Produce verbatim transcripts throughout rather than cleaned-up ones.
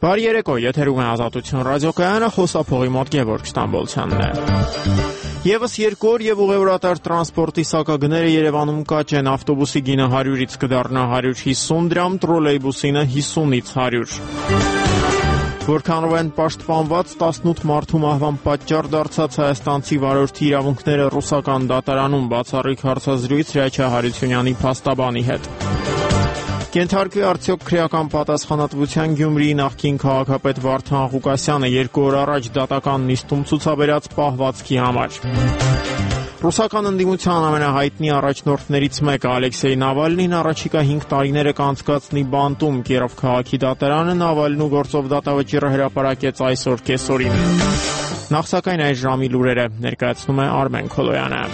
Բարի երեկո, եթերում է Ազատություն ռադիոկայանը, խոսափողի մոտ Գևորգ Ստամբոլցյանն է։ Եվս երկու օր եւ ուղևորատար տրանսպորտի սակագները Երևանում կաճ են, ավտոբուսի գինը հարյուրից կդառնա հարյուր հիսուն դրամ, տրոլեյբուսինը հիսունից հարյուր։ Որքանով են պաշտպանված տասնութ մարդու մահվան պատճառ դարձած հայաստանցի վարորդի իրավունքները ռուսական դատարանում, բացառիկ հարցազրույց Հրաչյա Հարությունյանի փաստաբանի հետ։ Կենթարկվի արդյոք քրեական պատասխանատվության Գյումրիի նախկին քաղաքապետ Վարդան Ղուկասյանը երկու օր առաջ դատական նիստում ցուցաբերած պահվածքի համար։ Ռուսական ընդդիմության ամենահայտնի առաջնորդներից մեկը Ալեքսեյ Նավալնին առաջիկա հինգ տարիները կանցկացնի բանտում, Կիևի քաղաքի դատարանը Նավալնու գործով դատավճիռը հրապարակեց այսօր կեսօրին։ Նախ սակայն այս ժամի լուրերը ներկայացնում է Արմեն Քոլոյանը։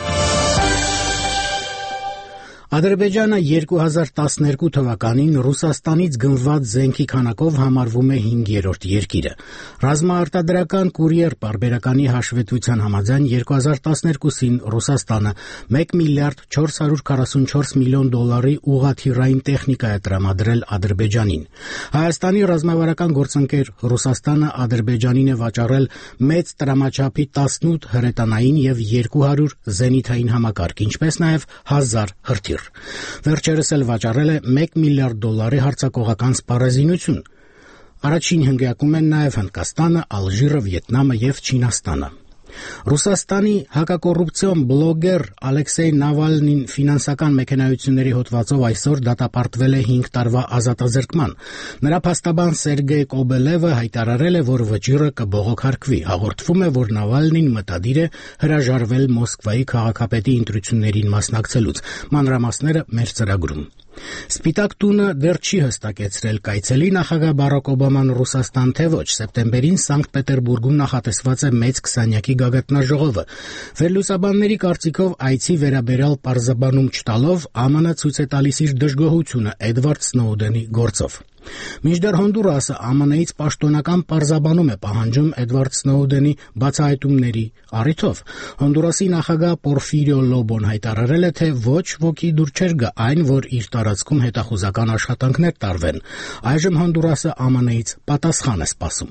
Ադրբեջանը երկու հազար տասներկու թվականին Ռուսաստանից գնված զենքի քանակով համարվում է հինգերորդ երկիրը։ Ռազմաարտադրական կուրիեր պարբերականի հաշվետվության համաձայն երկու հազար տասներկուսին Ռուսաստանը մեկ միլիարդ չորս հարյուր քառասունչորս միլիոն դոլարի ուղղաթիռային տեխնիկա է տրամադրել Ադրբեջանին։ Հայաստանի ռազմավարական գործընկեր Ռուսաստանը Ադրբեջանին է վաճառել մեծ տրամաչափի տասնութ հրետանային եւ երկու հարյուր զենիթային համակարգ, ինչպես նաեւ հազար հրթիռ։ Վերջերս էլ վաճառել է մեկ միլիարդ դոլարի հարձակողական սպառազինություն։ Առաջին հնգյակում են նաև Հնդկաստանը, Ալժիրը, Վիետնամը եւ Չինաստանը։ Ռուսաստանի հակակոռուպցիոն բլոգեր Ալեքսեյ Նավալնին ֆինանսական մեքենայությունների հոդվածով այսօր դատապարտվել է հինգ տարվա ազատազրկման։ Նրա փաստաբան Սերգեյ Կոբելևը հայտարարել է, որ վճիռը կբողոքարկվի։ Հաղորդվում է, որ Նավալնին մտադիր է հրաժարվել Մոսկվայի քաղաքապետի ընտրություններին մասնակցելուց։ Մանրամասները մեր ծրագրում։ Սպիտակ տունը դեռ չի հստակեցրել կայցելի նախագահ Բարակ Օբաման Ռուսաստան թե ոչ։ Սեպտեմբերին Սանկտ Պետերբուրգում նախատեսված է մեծ քսանյակի գագաթնաժողովը։ Վերլուծաբանների կարծիքով այցի վերաբերյալ պարզաբանում չտալով ԱՄՆ ցույց է տալիս իր դժգոհությունը Էդվարդ Սնոուդենի գործով։ Մինչդեռ Հոնդուրասը ԱՄՆ-ից պաշտոնական պարզաբանում է պահանջում Էդվարդ Սնոուդենի բացահայտումների առիթով։ Հոնդուրասի նախագահ Պորֆիրիո Լոբոն հայտարարել է, թե ոչ ոքի դուր չէր գա այն, որ իր տարածքում հետախուզական աշխատանքներ տարվեն։ Այժմ Հոնդուրասը ԱՄՆ-ից պատասխան է սպասում։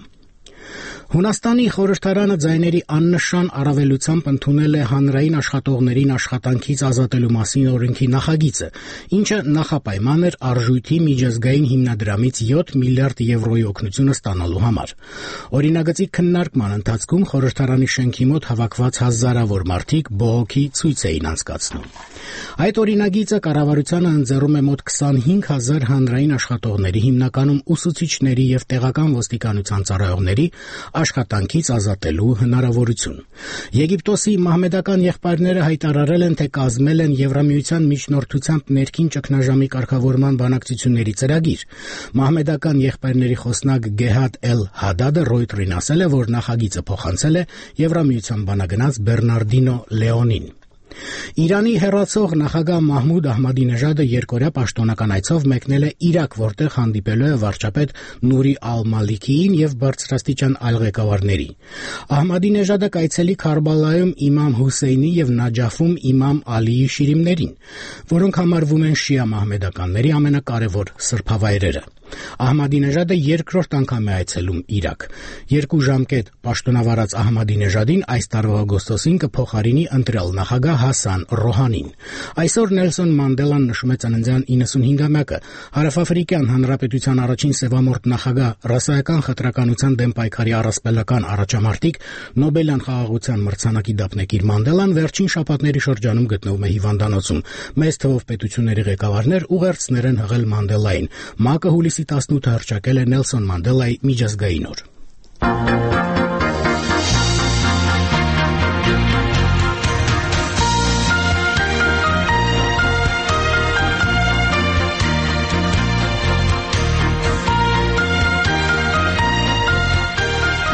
Հունաստանի խորհրդարանը ձայների աննշան առավելությամբ ընդունել է հանրային աշխատողներին աշխատանքից ազատելու մասին օրենքի նախագիծը, ինչը նախապայման էր արժույթի միջազգային հիմնադրամից յոթ միլիարդ եվրոյի օգնությունը ստանալու համար։ Օրինագծի քննարկման ընթացքում խորհրդարանի շենքի մոտ հավաքված հազարավոր մարդիկ բողոքի ցույց էին անցկացնում։ Այդ օրինագիծը կառավարությանը ընձեռում է մոտ քսանհինգ հազար հանրային աշխատողների, հիմնականում ուսուցիչների եւ տեղական ոստիկանության ծառայողների աշխատանքից ազատելու հնարավորություն։ Եգիպտոսի մահմեդական եղբայրները հայտարարել են, թե կազմել են Եվրամիության միջնորդությամբ ներքին ճգնաժամի կարգավորման բանակցությունների ծրագիր։ Մահմեդական եղբայրների խոսնակ Գեհադ Էլ-Հադադը Ռոյտերին ասել է, որ նախագիծը փոխանցել է Եվրամիության բանագնաց Բեռնարդինո Լեոնին։ Իրանի հեռացող նախագահ Մահմուդ Ահմադինեժադը երկօրյա պաշտոնական այցով մեկնել է Իրաք, որտեղ հանդիպելու է վարչապետ Նուրի Ալ-Մալիքիին եւ բարձրաստիճան այլ ղեկավարների։ Ահմադինեժադը կայցելի Քարբալայում իմամ Հուսեյնի եւ Նաջաֆում իմամ Ալիի շիրիմներին, որոնք համարվում են շիա մահմեդականների ամենակարևոր սրբավայրերը։ Ահմադինեժադը երկրորդ անգամ է այցելում Իրաք։ Երկու ժամկետ պաշտոնավարած Ահմադինեժադին այս տարվա օգոստոսին կփոխարինի ընտրյալ նախագահ Հասան Ռոհանին։ Այսօր Նելսոն Մանդելան նշում է ծննդյան իննսունհինգամյակը։ Հարավաֆրիկյան Հանրապետության առաջին սևամորթ նախագահ, ռասայական խտրականության դեմ պայքարի առասպելական առաջամարտիկ, Նոբելյան խաղաղության մրցանակի դափնեկիր Մանդելան վերջին շաբաթների շրջանում գտնվում է հիվանդանոցում։ Մեծ թվով պետությունների ղեկավարներ ուղերձներ են հղել Մանդելային։ ՄԱԿ-ը հուլիսի տասնութը հռչակել է Նելսոն Մանդելայի միջազգային օր։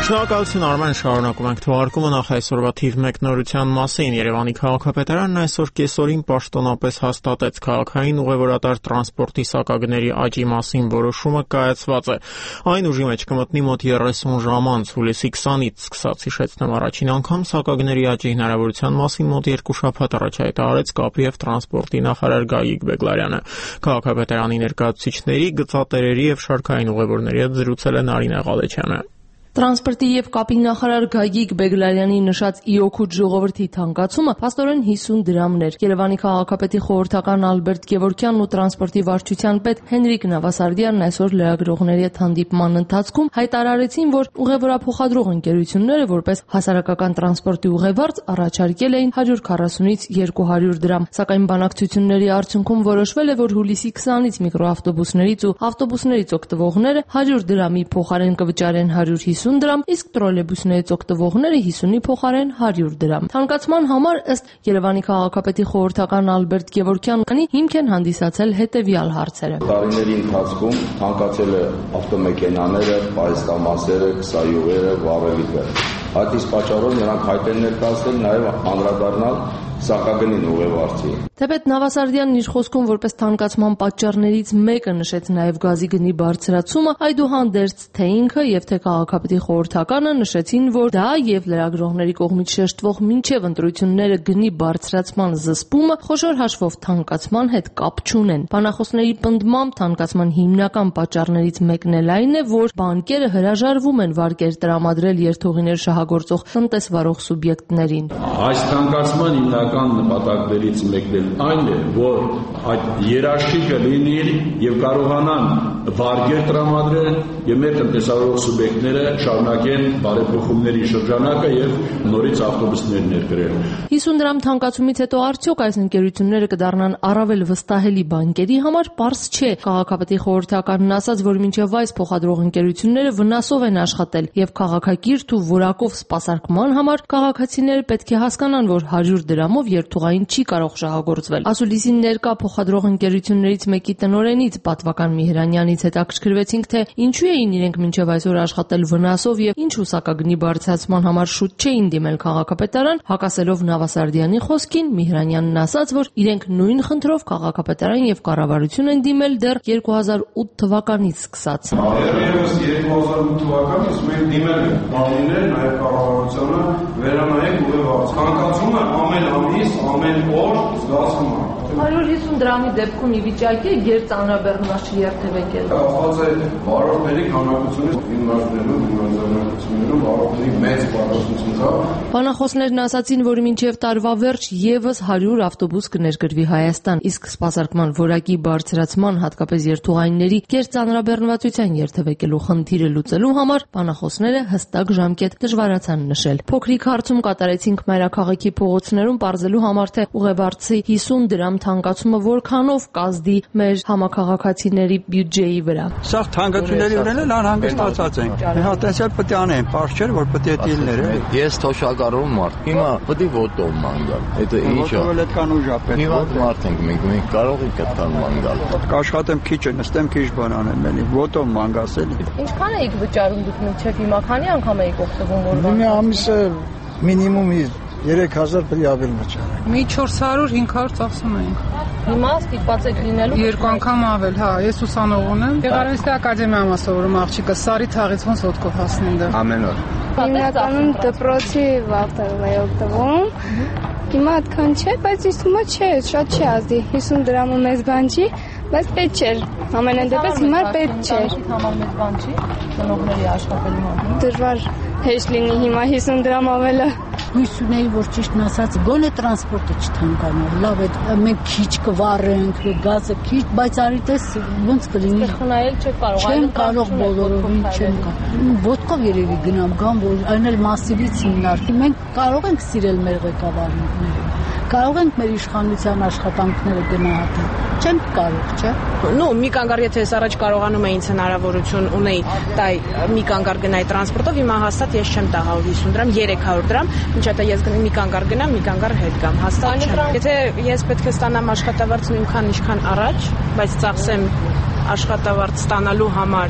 Շնորհակալություն Արմեն, շարունակում ենք թողարկումը նախ այսօրվա թիվ մեկ նորության մասին։ Երևանի քաղաքապետարանն այսօր կեսօրին պաշտոնապես հաստատեց քաղաքային ուղևորատար տրանսպորտի սակագների աճի մասին որոշումը կայացված է։ Այն ուժի մեջ կմտնի մոտ երեսուն ժամ անց, հուլիսի քսանից սկսած, հիշեցնեմ, առաջին անգամ սակագների աճի հնարավորության մասին մոտ երկու շաբաթ առաջ հայտարարեց կապի և տրանսպորտի նախարար Գագիկ Բեգլարյանը։ Քաղաքապետարանի ներկայացուցիչների, գծատերերի և շարքային ուղևորների հետ զրուցել է Նարինե Ղալեչյանը։ Տրանսպորտի և կապի նախարար Գագիկ Բեգլարյանի նշած ի օգուտ ժողովրդի թանկացումը փաստորեն հիսուն դրամն էր։ Երևանի քաղաքապետի խորհրդական Ալբերտ Գևորգյանն ու տրանսպորտի վարչության պետ Հենրիկ Նավասարդյանն այսօր լրագրողների հետ հանդիպման ընթացքում հայտարարեցին, որ ուղևորափոխադրող ընկերությունները որպես հասարակական տրանսպորտի ուղևորձ առաջարկել էին հարյուր քառասունից երկու հարյուր դրամ, սակայն բանակցությունների արդյունքում որոշվել է, որ հուլիսի քսանից միկրոավտոբուսներից ու ավտոբուսներից օգտվողները հարյուր դրամի փոխարեն կվճարեն հարյուր հիսուն դրամ, իսկ տրոլեյբուսներից օգտվողները հիսունի փոխարեն հարյուր դրամ։ Թանկացման համար ըստ Երևանի քաղաքապետի խորհրդական Ալբերտ Գևորգյանի հիմք են հանդիսացել հետևյալ հարցերը։ Տարիների ընթացքում թանկացել է ավտոմեքենաները, պարիսկամասերը, քսայուղերը, վառելիքը։ Այդ իսկ պատճառով նրանք հայտ են ներկայացրել նաև անդրադառնալ սակագնին ուղևորձի։ Թեպետ Նավասարդյանն իր խոսքում որպես թանկացման պատճառներից մեկը նշեց նաև գազի գնի բարձրացումը, այդուհանդերձ թե ինքը եւ թե քաղաքապետի խորհրդականը նշեցին, որ դա եւ լրագրողների կողմից շեշտվող մինչեւ ընտրությունները գնի բարձրացման զսպումը խոշոր հաշվով թանկացման հետ կապ չունեն։ Բանախոսների պնդմամբ թանկացման հիմնական պատճառներից մեկն էլ այն է, որ բանկերը հրաժարվում են վարկեր տրամադրել երթուղիներ շահագործող տնտեսվարող սուբյեկտներին։ Այս թանկացման հիմնական նպատակներից մեկն էլ այն է, որ այդ երաշխիքը լինի եւ կարողանան վարկեր տրամադրել եւ մեր տնտեսվարող սուբյեկտները շարունակեն բարեփոխումների շրջանակը եւ նորից ավտոբուսներ ներկրել։ հիսուն դրամ թանկացումից հետո արդյոք այս ընկերությունները կդառնան առավել վստահելի բանկերի համար, պարզ չէ։ Քաղաքապետի խորհրդականն ասաց, որ մինչև այս փոխադրող ընկերությունները վնասով են աշխատել եւ քաղաքակիրթ ու որակով սպասարկման համար քաղաքացիները պետք է հասկանան, որ հարյուր դրամով երթուղային չի կարող շահագործվել։ Ասուլիսին ներկա փոխադրող ընկերություններից մեկի տնօրենից պատվական Միհրանյանից հետաքրքրվեցինք, թե ինչու էին իրենք մինչև այսօր աշխատել վնասով եւ ինչու սակագնի բարձրացման համար շուտ չէին դիմել քաղաքապետարան, հակասելով Նավասարդյանի խոսքին, Միհրանյանն ասաց, որ իրենք նույն խնդրով քաղաքապետարան եւ կառավարություն են դիմել դեռ երկու հազար ութ թվականից սկսած։ Դեռևս երկու հազար ութ թվականից մենք դիմել ենք բանիներ, նաեւ կառավարությունը վերանայեք ուղևորձ։ Թանկացումը ամեն ամիս, ամեն օր զգացվում է։ հարյուր հիսուն դրամի դեպքում ի վիճակի է գերծանրաբեռնված երթևեկել։ Կախված է վարորդների քանակությունից, հիմնարկներում, հիմնադրամություններում վարորդների մեծ պատասխանատվություն կա։ Բանախոսներն ասացին, որ մինչև տարվա վերջ եւս հարյուր ավտոբուս կներկրվի Հայաստան, իսկ սպասարկման որակի բարձրացման, հատկապես երթուղայինների գերծանրաբեռնվածության երթևեկելու խնդիրը լուծելու համար բանախոսները հստակ ժամկետ դժվարացան նշել։ Փոքրիկ հարցում կատարեցինք մայրաքաղաքի փողոցներում պարզելու համար, թե ուղևորձի հիսուն դրամ թանկացումը որքանով կազդի մեր համակարգացիների բյուջեի վրա։ Սա թանկությունների վրա էլ անհանգստացած ենք։ Հա տեսել պետք է անեն, բարձ չէ որ պետք է դիլներ։ Ես թոշակառով մարդ։ Հիմա պետք է ոտով մանգալ։ Դա ինչ է։ Ոտով էլ այդքան ուժ է պետք։ Մի հատ մարդ ենք մենք, մենք կարող ենք այդքան մանգալ։ Կաշխատեմ քիչ, նստեմ քիչ բան անեմ, էլի ոտով մանգաս էլի։ Ինչքան էիք վճարում դուք մինչև հիմա, քանի անգամ էիք օգտվում օրվա։ Մի ամիսը մինիմում երեք հազար պետք է ավել վճարենք։ Մի չորս հարյուր հինգ հարյուր ծախսում ենք։ Հիմա ստիպված եք լինելու երկու անգամ ավել, հա, ես ուսանողուն եմ։ Եղարանստի ակադեմիայում ասովորում աղջիկը Սարի թաղից ոնց ոտքով հասնի դեռ։ Ամեն օր։ Հիմնականում դպրոցի վաղտերով է օգտվում։ Հիմա այդքան չէ, բայց իսկ հիմա չէ, շատ չի ազդի։ հիսուն դրամը մեծ բան չի, բայց պետք չէր։ Ամենայն դեպս հիմա պետք չէր։ Համար մեծ բան չի, ծնողների աշխատելու համար։ Դժվար հեշտ լինի հիմա հիսուն դրամ ավելը։ Հույս ունեի, որ ճիշտն ասած գոնե տրանսպորտը չթանկանա։ Լավ է, մենք քիչ կվառենք, գազը քիչ, բայց արի տես ոնց կլինի։ Խնայել չեք կարող, այլ կարող բոլորովին չեմ կարող։ Ոտքով երևի գնամ գամ, որ այն էլ մասիվից հիմնարկի։ Մենք կարող ենք սիրել մեր ղեկավարները։ Կարող ենք մեր իշխանության աշխատանքները գնահատել։ Չենք կարող, չէ՞։ Ну, մի կանգար եթե ես առաջ կարողանում էի ինձ հնարավորություն ունեի տայ մի կանգար գնայի տրանսպորտով, հիմա հաստատ ես չեմ տա հարյուր հիսուն դրամ, երեք հարյուր դրամ, ինչա՞ ես գնամ մի կանգար գնամ, մի կանգար հետ գամ, հաստատ չեմ։ Եթե ես պետք է ստանամ աշխատավարձ նույնքան ինչքան առաջ, բայց ծախսեմ աշխատավարձ ստանալու համար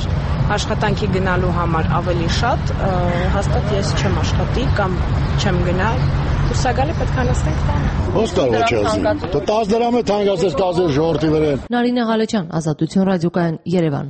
աշխատանքի գնալու համար ավելի շատ, հաստատ ես չեմ աշխատի կամ չեմ գնա, դուրսագալի պետք է նստենք տանը։ Ո՞նց կարող է չասի։ Դե տասը դրամ է թանկացած կազեր ժողովրդի վրա։ Նարինե Ղալեջյան, Ազատություն ռադիոկայան, Երևան։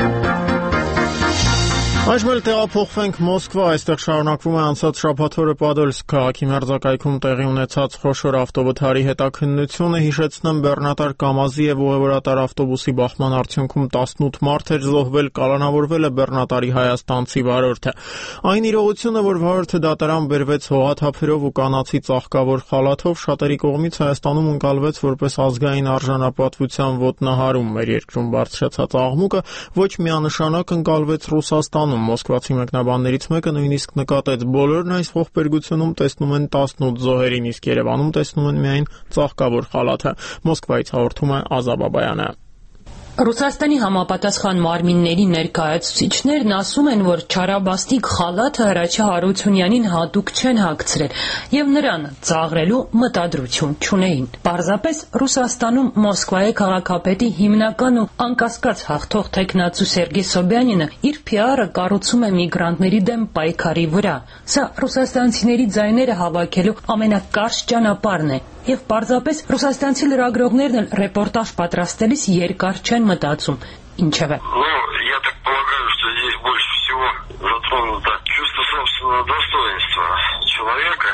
Այժմ էլ տեղափոխվենք Մոսկվա, այստեղ շարունակվում է անցած շաբաթ օրը Պադոլսկ քաղաքի մերձակայքում տեղի ունեցած խոշոր ավտովթարի հետաքննությունը, հիշեցնեմ, բեռնատար Կամազի եւ ուղևորատար ավտոբուսի բախման արդյունքում տասնութ մարդ էր զոհվել, կալանավորվել է բեռնատարի հայաստանցի վարորդը։ Այն իրողությունը, որ վարորդը դատարան բերվեց հողաթափերով ու կանացի ծաղկավոր խալաթով, շատերի կողմից Հայաստանում ընկալվեց որպես ազգային արժանապատվության ոտնահարում։ Մեր երկրում բարձրացած աղմուկը ոչ միանշանակ ընկալվեց Ռուսաստանում։ Մոսկվացի մեկնաբաններից մեկը նույնիսկ նկատեց, բոլորն այս ողբերգությունում տեսնում են տասնութ զոհերին, իսկ Երևանում տեսնում են միայն ծաղկավոր խալաթը։ Մոսկվայից հաղորդում է Ազա Բաբայանը։ Ռուսաստանի համապատասխան մարմինների ներկայացուցիչներն ասում են, որ չարաբաստիկ խալաթը Հրաչյա Հարությունյանին հատուկ չեն հագցրել եւ նրան ծաղրելու մտադրություն չունեին։ Պարզապես Ռուսաստանում Մոսկվայի քաղաքապետի հիմնական ու անկասկած հաղթող տեխնացու Սերգեյ Սոբյանինը իր Փի Ար-ը կառուցում է միգրանտների դեմ պայքարի վրա։ Սա ռուսաստանցիների ձայները հավաքելու ամենակարճ ճանապարհն է։ Եվ պարզապես ռուսաստանցի լրագրողներն էլ ռեպորտաժ պատրաստելիս երկար չեն մտածում, ինչևէ։ Я так полагаю, что здесь больше всего затронуто чувство собственного достоинства человека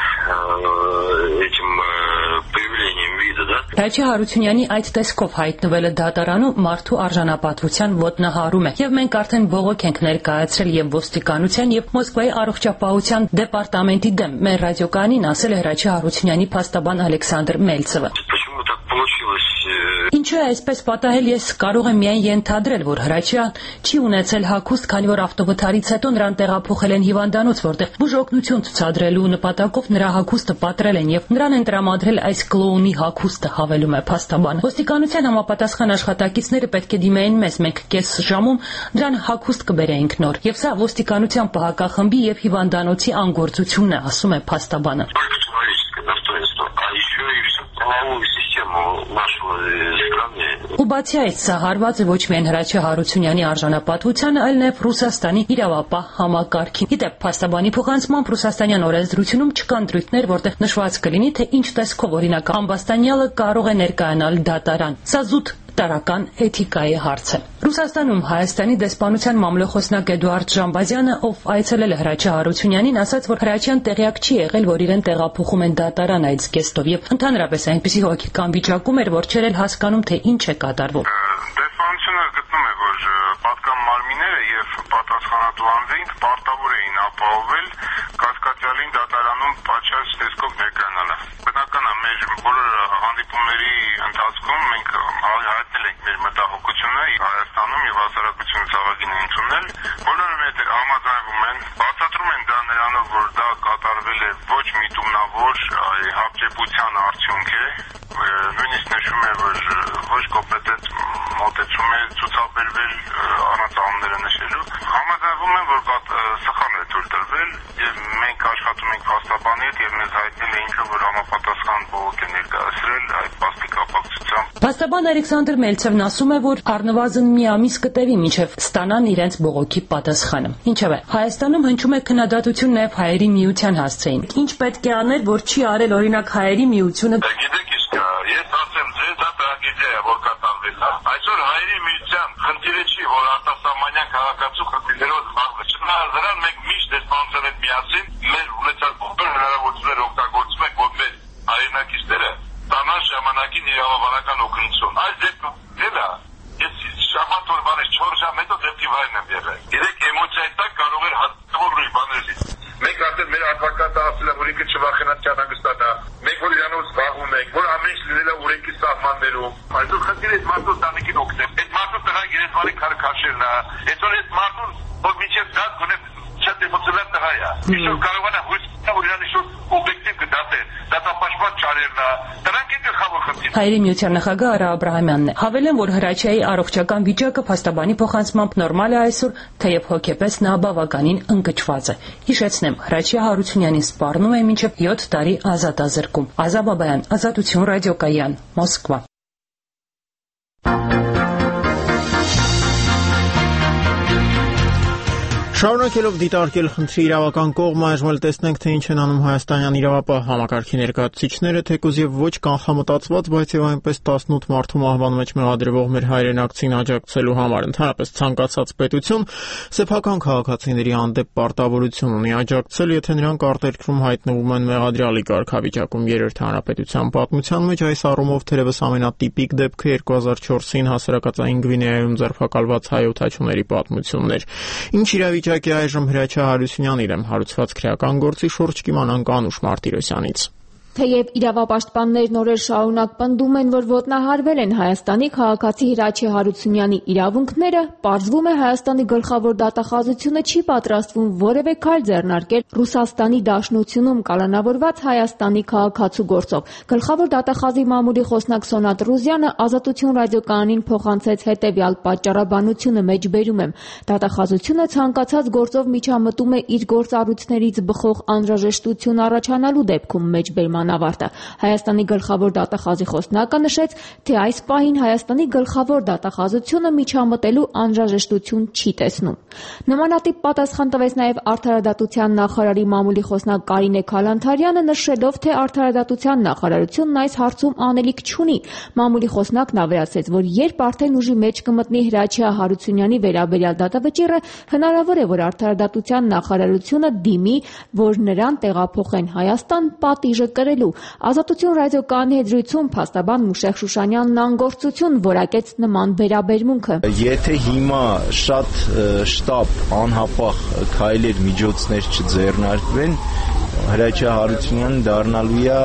этим появлением вида, да? Հրաչյա Հարությունյանի այդ տեսքով հայտնվելը դատարանում մարդու արժանապատվության ոտնահարում է, եւ մենք արդեն բողոք ենք ներկայացրել եւ ոստիկանության եւ Մոսկվայի առողջապահության դեպարտամենտի դեմ։ Մեր ռադիոկանին ասել է Հրաչյա Հարությունյանի փաստաբան Ալեքսանդր Մելցովը։ Ինչու է այսպես պատահել, ես կարող եմ միայն ենթադրել, որ Հրաչյան չի ունեցել հագուստ, քանի որ ավտովթարից հետո նրան տեղափոխել են հիվանդանոց, որտեղ բուժօգնություն ցուցադրելու նպատակով նրա հագուստը պատրել են եւ նրան են տրամադրել այս կլոունի հագուստը, հավելում է փաստաբանը։ Ոստիկանության համապատասխան աշխատակիցները պետք է դիմեին մեզ, մենք կես ժամում նրան հագուստ կբերեինք нոր։ Եվ сա ոստիկանության պահակախմբի եւ հիվանդանոցի անգործությունն է, ասում է փաստաբանը։ Ու բացի այդ, սա հարված է ոչ միայն Հրաչյա Հարությունյանի արժանապատվությանը, այլ նաև Ռուսաստանի իրավապահ համակարգին։ Իդեպ, փաստաբանի փոխանցմամբ Ռուսաստանյան օրենսդրությունում չկան դրույթներ, որտեղ նշված կլինի, թե ինչ տեսքով օրինակ ամբաստանյալը կարող է ներկայանալ դատարան։ Սա զուտ տարական էթիկայի հարց է։ Ռուսաստանում Հայաստանի դեսպանության մամլոխոսնակ Էդուարդ Ժամբազյանը, ով այցելել է Հրաչյա Հարությունյանին, ասաց, որ Հրաչյան տեղյակ չի եղել, որ իրեն տեղափոխում են դատարան այդ զգեստով, եւ ընդհանրապես այնպիսի հոգեկան վիճակում էր, որ չէր էլ հասկանում, թե ինչ է կատարվում։ Դեսպանությունը գտնում է, որ պատկան մարմինները եւ պատասխանատու անձինք պարտավոր էին ապահովել կասկածյալին դատարանում պատշաճ տեսքով ներկայանալը։ Բնական է, մեր բոլոր հանդիպումների ընթացքում մենք հայտնել ենք մեր մտահոգությունը Հայաստանում եւ հասարակությունը ցավագին է ընդունել։ Բոլորը մեծ համաձայնվում են, բացատրում են դա նրանով, որ դա կատարվել է ոչ միտումնավոր հապճեպության արդյունք է, նույնիսկ նշում է, որ ոչ կոմպետենտ մոտեցում է ցուցաբերվել առանց անունները նշելու։ Համաձայնվում են, որ սխալ է թույլ տրվել եւ մենք աշխատում ենք փաստաբանի հետ եւ մեզ հայտնել է ինքը, որ համապատասխան բողոք է ներկայացրել այդ փաստի կապակցությամբ։ Փաստաբան Ալեքսանդր Մելցովն ասում է, որ առնվազն մի ամիս կտևի մինչև ստանան իրենց բողոքի պատասխանը։ Ինչևէ, Հայաստանում հնչում է քննադատություն նաև Հայերի միության հասցեին։ Ինչ պետք է անել, որ չի արել օրինակ Հայերի միությունը։ Գիտեք ինչ կա, ես ասեմ ձեզ, դա տրագեդիա է, որ կատարվել է։ Այսօր Հայերի միության խնդիրը չի, որ արտասահմանյան քաղաքացու խնդիրներով զբաղվի։ Չնայած դրան մենք միշտ դեսպանության հետ միասին մեր ունեցած բոլոր հնարավորությունները օգտագործում ենք, որ մեր հայրենակիցները ստանան ժամանակին իրավաբանական օգնություն։ Այս դեպքում դելա ես շաբաթ օր բանը չորս ժամ հետո դեպքի վայրն եմ եղել։ Գիտեք, էմոցիայի տակ կարող էր հատկավոր ուրիշ բաներ լինել։ Մենք արդեն մեր advocate-ը ասել է, որ ինքը չվախենա չանհանգստանա։ Մենք որ իրանով զբաղվում ենք, որ ամեն ինչ լինել է ուրենքի սահմաններում։ Այսօր խնդիրը այդ մարդու տանիքին օգնել։ Այդ մարդու տղա գերեզմանի քարը քաշելն է։ Այսօր այդ մարդուն, որ մինչև դա գոնե շատ էմոցիոնալ տղա է։ Իշոք կարողանա հույս որ իրան իշոք օբյեկտիվ կդատե, դատապաշտպան չարերն է։ Դրանք են գլխավոր խնդիրը։ Հայերի միության նախագահ Արա Աբրահամյանն է։ Հավելեն, որ Հրաչյայի առողջական վիճակը փաստաբանի փոխանցմամբ նորմալ է այսօր, թեև հոգեպես նա բավականին ընկճված է։ Հիշեցնեմ, Հրաչյա Հարությունյանին սպառնում է մինչև յոթ տարի ազատազրկում։ Ազա Բաբայան, Ազատություն ռադիոկայան, Մոսկվա։ Շարունակելով դիտարկել խնդրի իրավական կողմը, այժմ էլ տեսնենք, թե ինչ են անում հայաստանյան իրավապահ համակարգի ներկայացուցիչները, թեկուզ եւ ոչ կանխամտածված, բայց եւ այնպես տասնութ մարդու մահվան մեջ մեղադրվող մեր հայրենակցին աջակցելու համար ընդհանրապես ցանկացած պետություն սեփական քաղաքացիների հանդեպ պարտավորություն ունի աջակցել, եթե նրանք արտերկրում հայտնվում են մեղադրյալի կարգավիճակում։ Երրորդ հանրապետության պատմության մեջ այս առումով թերևս ամենատիպիկ դեպքը երկու հազար չորսին հասարակածային Գվինեայում ձերբակալված հայ օդաչուների պատմությունն էր։ Ինչ իրավիճակ է այժմ Հրաչյա Հարությունյան իրեմ հարուցված քրեական գործի շուրջ կիմանանք Անուշ Մարտիրոսյանից։ Թեև իրավապաշտպաններն օրեր շարունակ պնդում են, որ ոտնահարվել են Հայաստանի քաղաքացի Հրաչյա Հարությունյանի իրավունքները, պարզվում է Հայաստանի գլխավոր դատախազությունը չի պատրաստվում որևէ քայլ ձեռնարկել Ռուսաստանի Դաշնությունում կալանավորված Հայաստանի քաղաքացու գործով։ Գլխավոր դատախազի մամուլի խոսնակ Սոնատ Ռուզյանը Ազատություն ռադիոկայանին փոխանցեց հետևյալ պատճառաբանությունը մեջբերում եմ։ Դատախազությունը ցանկացած գործով միջամտում է իր գործառույթներից բխող անհրաժեշտություն առաջանալու դեպքում մեջբերման ավարտը։ Հայաստանի գլխավոր դատախազի խոսնակը նշեց, թե այս պահին Հայաստանի գլխավոր դատախազությունը միջամտելու անհրաժեշտություն չի տեսնում։ Նմանատիպ պատասխան տվեց նաև Արդարադատության նախարարի մամուլի խոսնակ Կարինե Քալանթարյանը, նշելով, թե Արդարադատության նախարարությունն այս հարցում անելիք չունի։ Մամուլի խոսնակն ավելացրեց, որ երբ արդեն ուժի մեջ կմտնի Հրաչյա Հարությունյանի վերաբերյալ դատավճիռը, հնարավոր է, որ Արդարադատության նախարարությունը դիմի, որ նրան տեղափոխեն Հայաստան պատիժը կրել։ Ազատություն ռադիոկայանի հետ զրույցում փաստաբան Մուշեղ Շուշանյանն անգործություն որակեց նման վերաբերմունքը։ Եթե հիմա շատ շտապ անհապաղ քայլեր միջոցներ չձեռնարկվեն, Հրաչյա Հարությունյանը դառնալու է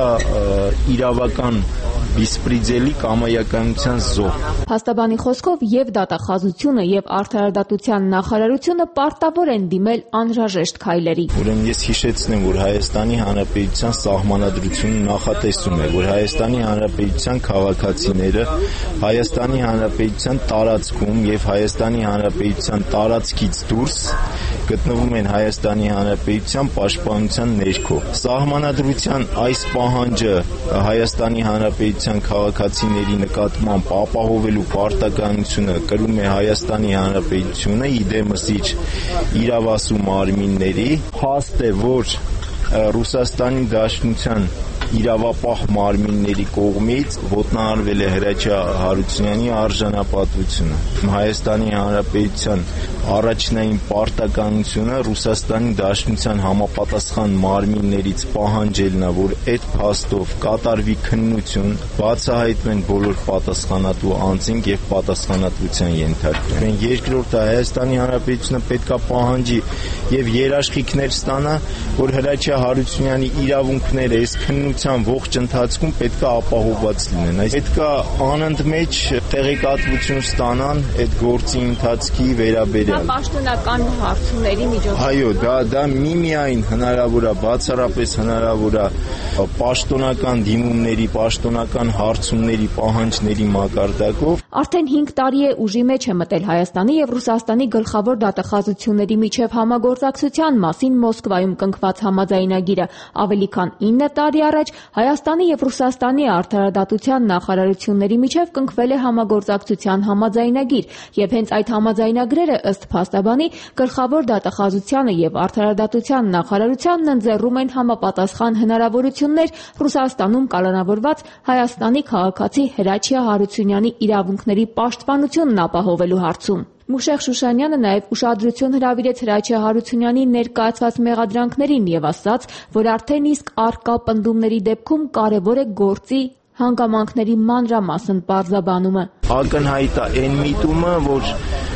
իրավական բիսպրիձելի կամայականության զոհ։ Փաստաբանի խոսքով եւ դատախազությունը եւ Արդարադատության նախարարությունը պարտավոր են դիմել անհրաժեշտ քայլերի։ Ուրեմն ես հիշեցնեմ, որ Հայաստանի Հանրապետության սահմանադրությունը նախատեսում է, որ Հայաստանի Հանրապետության քաղաքացիները Հայաստանի Հանրապետության տարածքում եւ Հայաստանի Հանրապետության տարածքից դուրս գտնվում են Հայաստանի Հանրապետության պաշտպանության ներքո։ Սահմանադրության այս պահանջը Հայաստանի Հանրապետության քաղաքացիների նկատմամբ ապահովելու պարտականությունը կրում է Հայաստանի Հանրապետությունը իդեմս իր իրավասու մարմինների։ Փաստ է, որ Ռուսաստանի Դաշնության իրավապահ մարմինների կողմից ոտնահարվել է Հրաչյա Հարությունյանի արժանապատվությունը։ Հայաստանի Հանրապետության առաջնային պարտականությունը Ռուսաստանի Դաշնության համապատասխան մարմիններից պահանջելն է, որ այդ փաստով կատարվի քննություն, բացահայտվեն բոլոր պատասխանատու անձինք եւ պատասխանատվության ենթարկվեն։ Երկրորդը Հայաստանի Հանրապետությունը պետք է պահանջի եւ երաշխիքներ ստանա, որ Հրաչյա Հարությունյանի իրավունքները այս քննության ողջ ընթացքում պետք է ապահովված լինեն։ Այս պետք է անընդմեջ տեղեկատվություն ստանան այդ գործի ընթացքի վերաբերյալ։ Պաշտոնական հարցումների միջոցով։ Այո, դա դա միմիայն հնարավոր է, բացառապես հնարավոր է պաշտոնական դիմումների, պաշտոնական հարցումների, պահանջների մակարդակով։ Արդեն հինգ տարի է ուժի մեջ է մտել Հայաստանի եւ Ռուսաստանի գլխավոր դատախազությունների միջև համագործակցության մասին Մոսկվայում կնքված համաձայնագիրը։ Ավելի քան ինը տարի առաջ Հայաստանի եւ Ռուսաստանի արդարադատության նախարարությունների միջև կնքվել է համագործակցության համաձայնագիր, եւ հենց այդ համաձայնագրերը ըստ փաստաբանի գլխավոր դատախազությանը եւ արդարադատության նախարարությանն ընձեռում են համապատասխան հնարավորություններ Ռուսաստանում կալանավորված Հայաստանի քաղաքացի Հրաչյա Հարությունյանի իրավունքների պաշտպանությունն ապահովելու հարցում։ Մուշեղ Շուշանյանը նաև ուշադրություն հրավիրեց Հրաչյա Հարությունյանի ներկայացված մեղադրանքներին եւ ասաց, որ արդեն իսկ առկա պնդումների դեպքում կարևոր է գործի հանգամանքների մանրամասն պարզաբանումը։ Ակնհայտ է այն միտումը, որ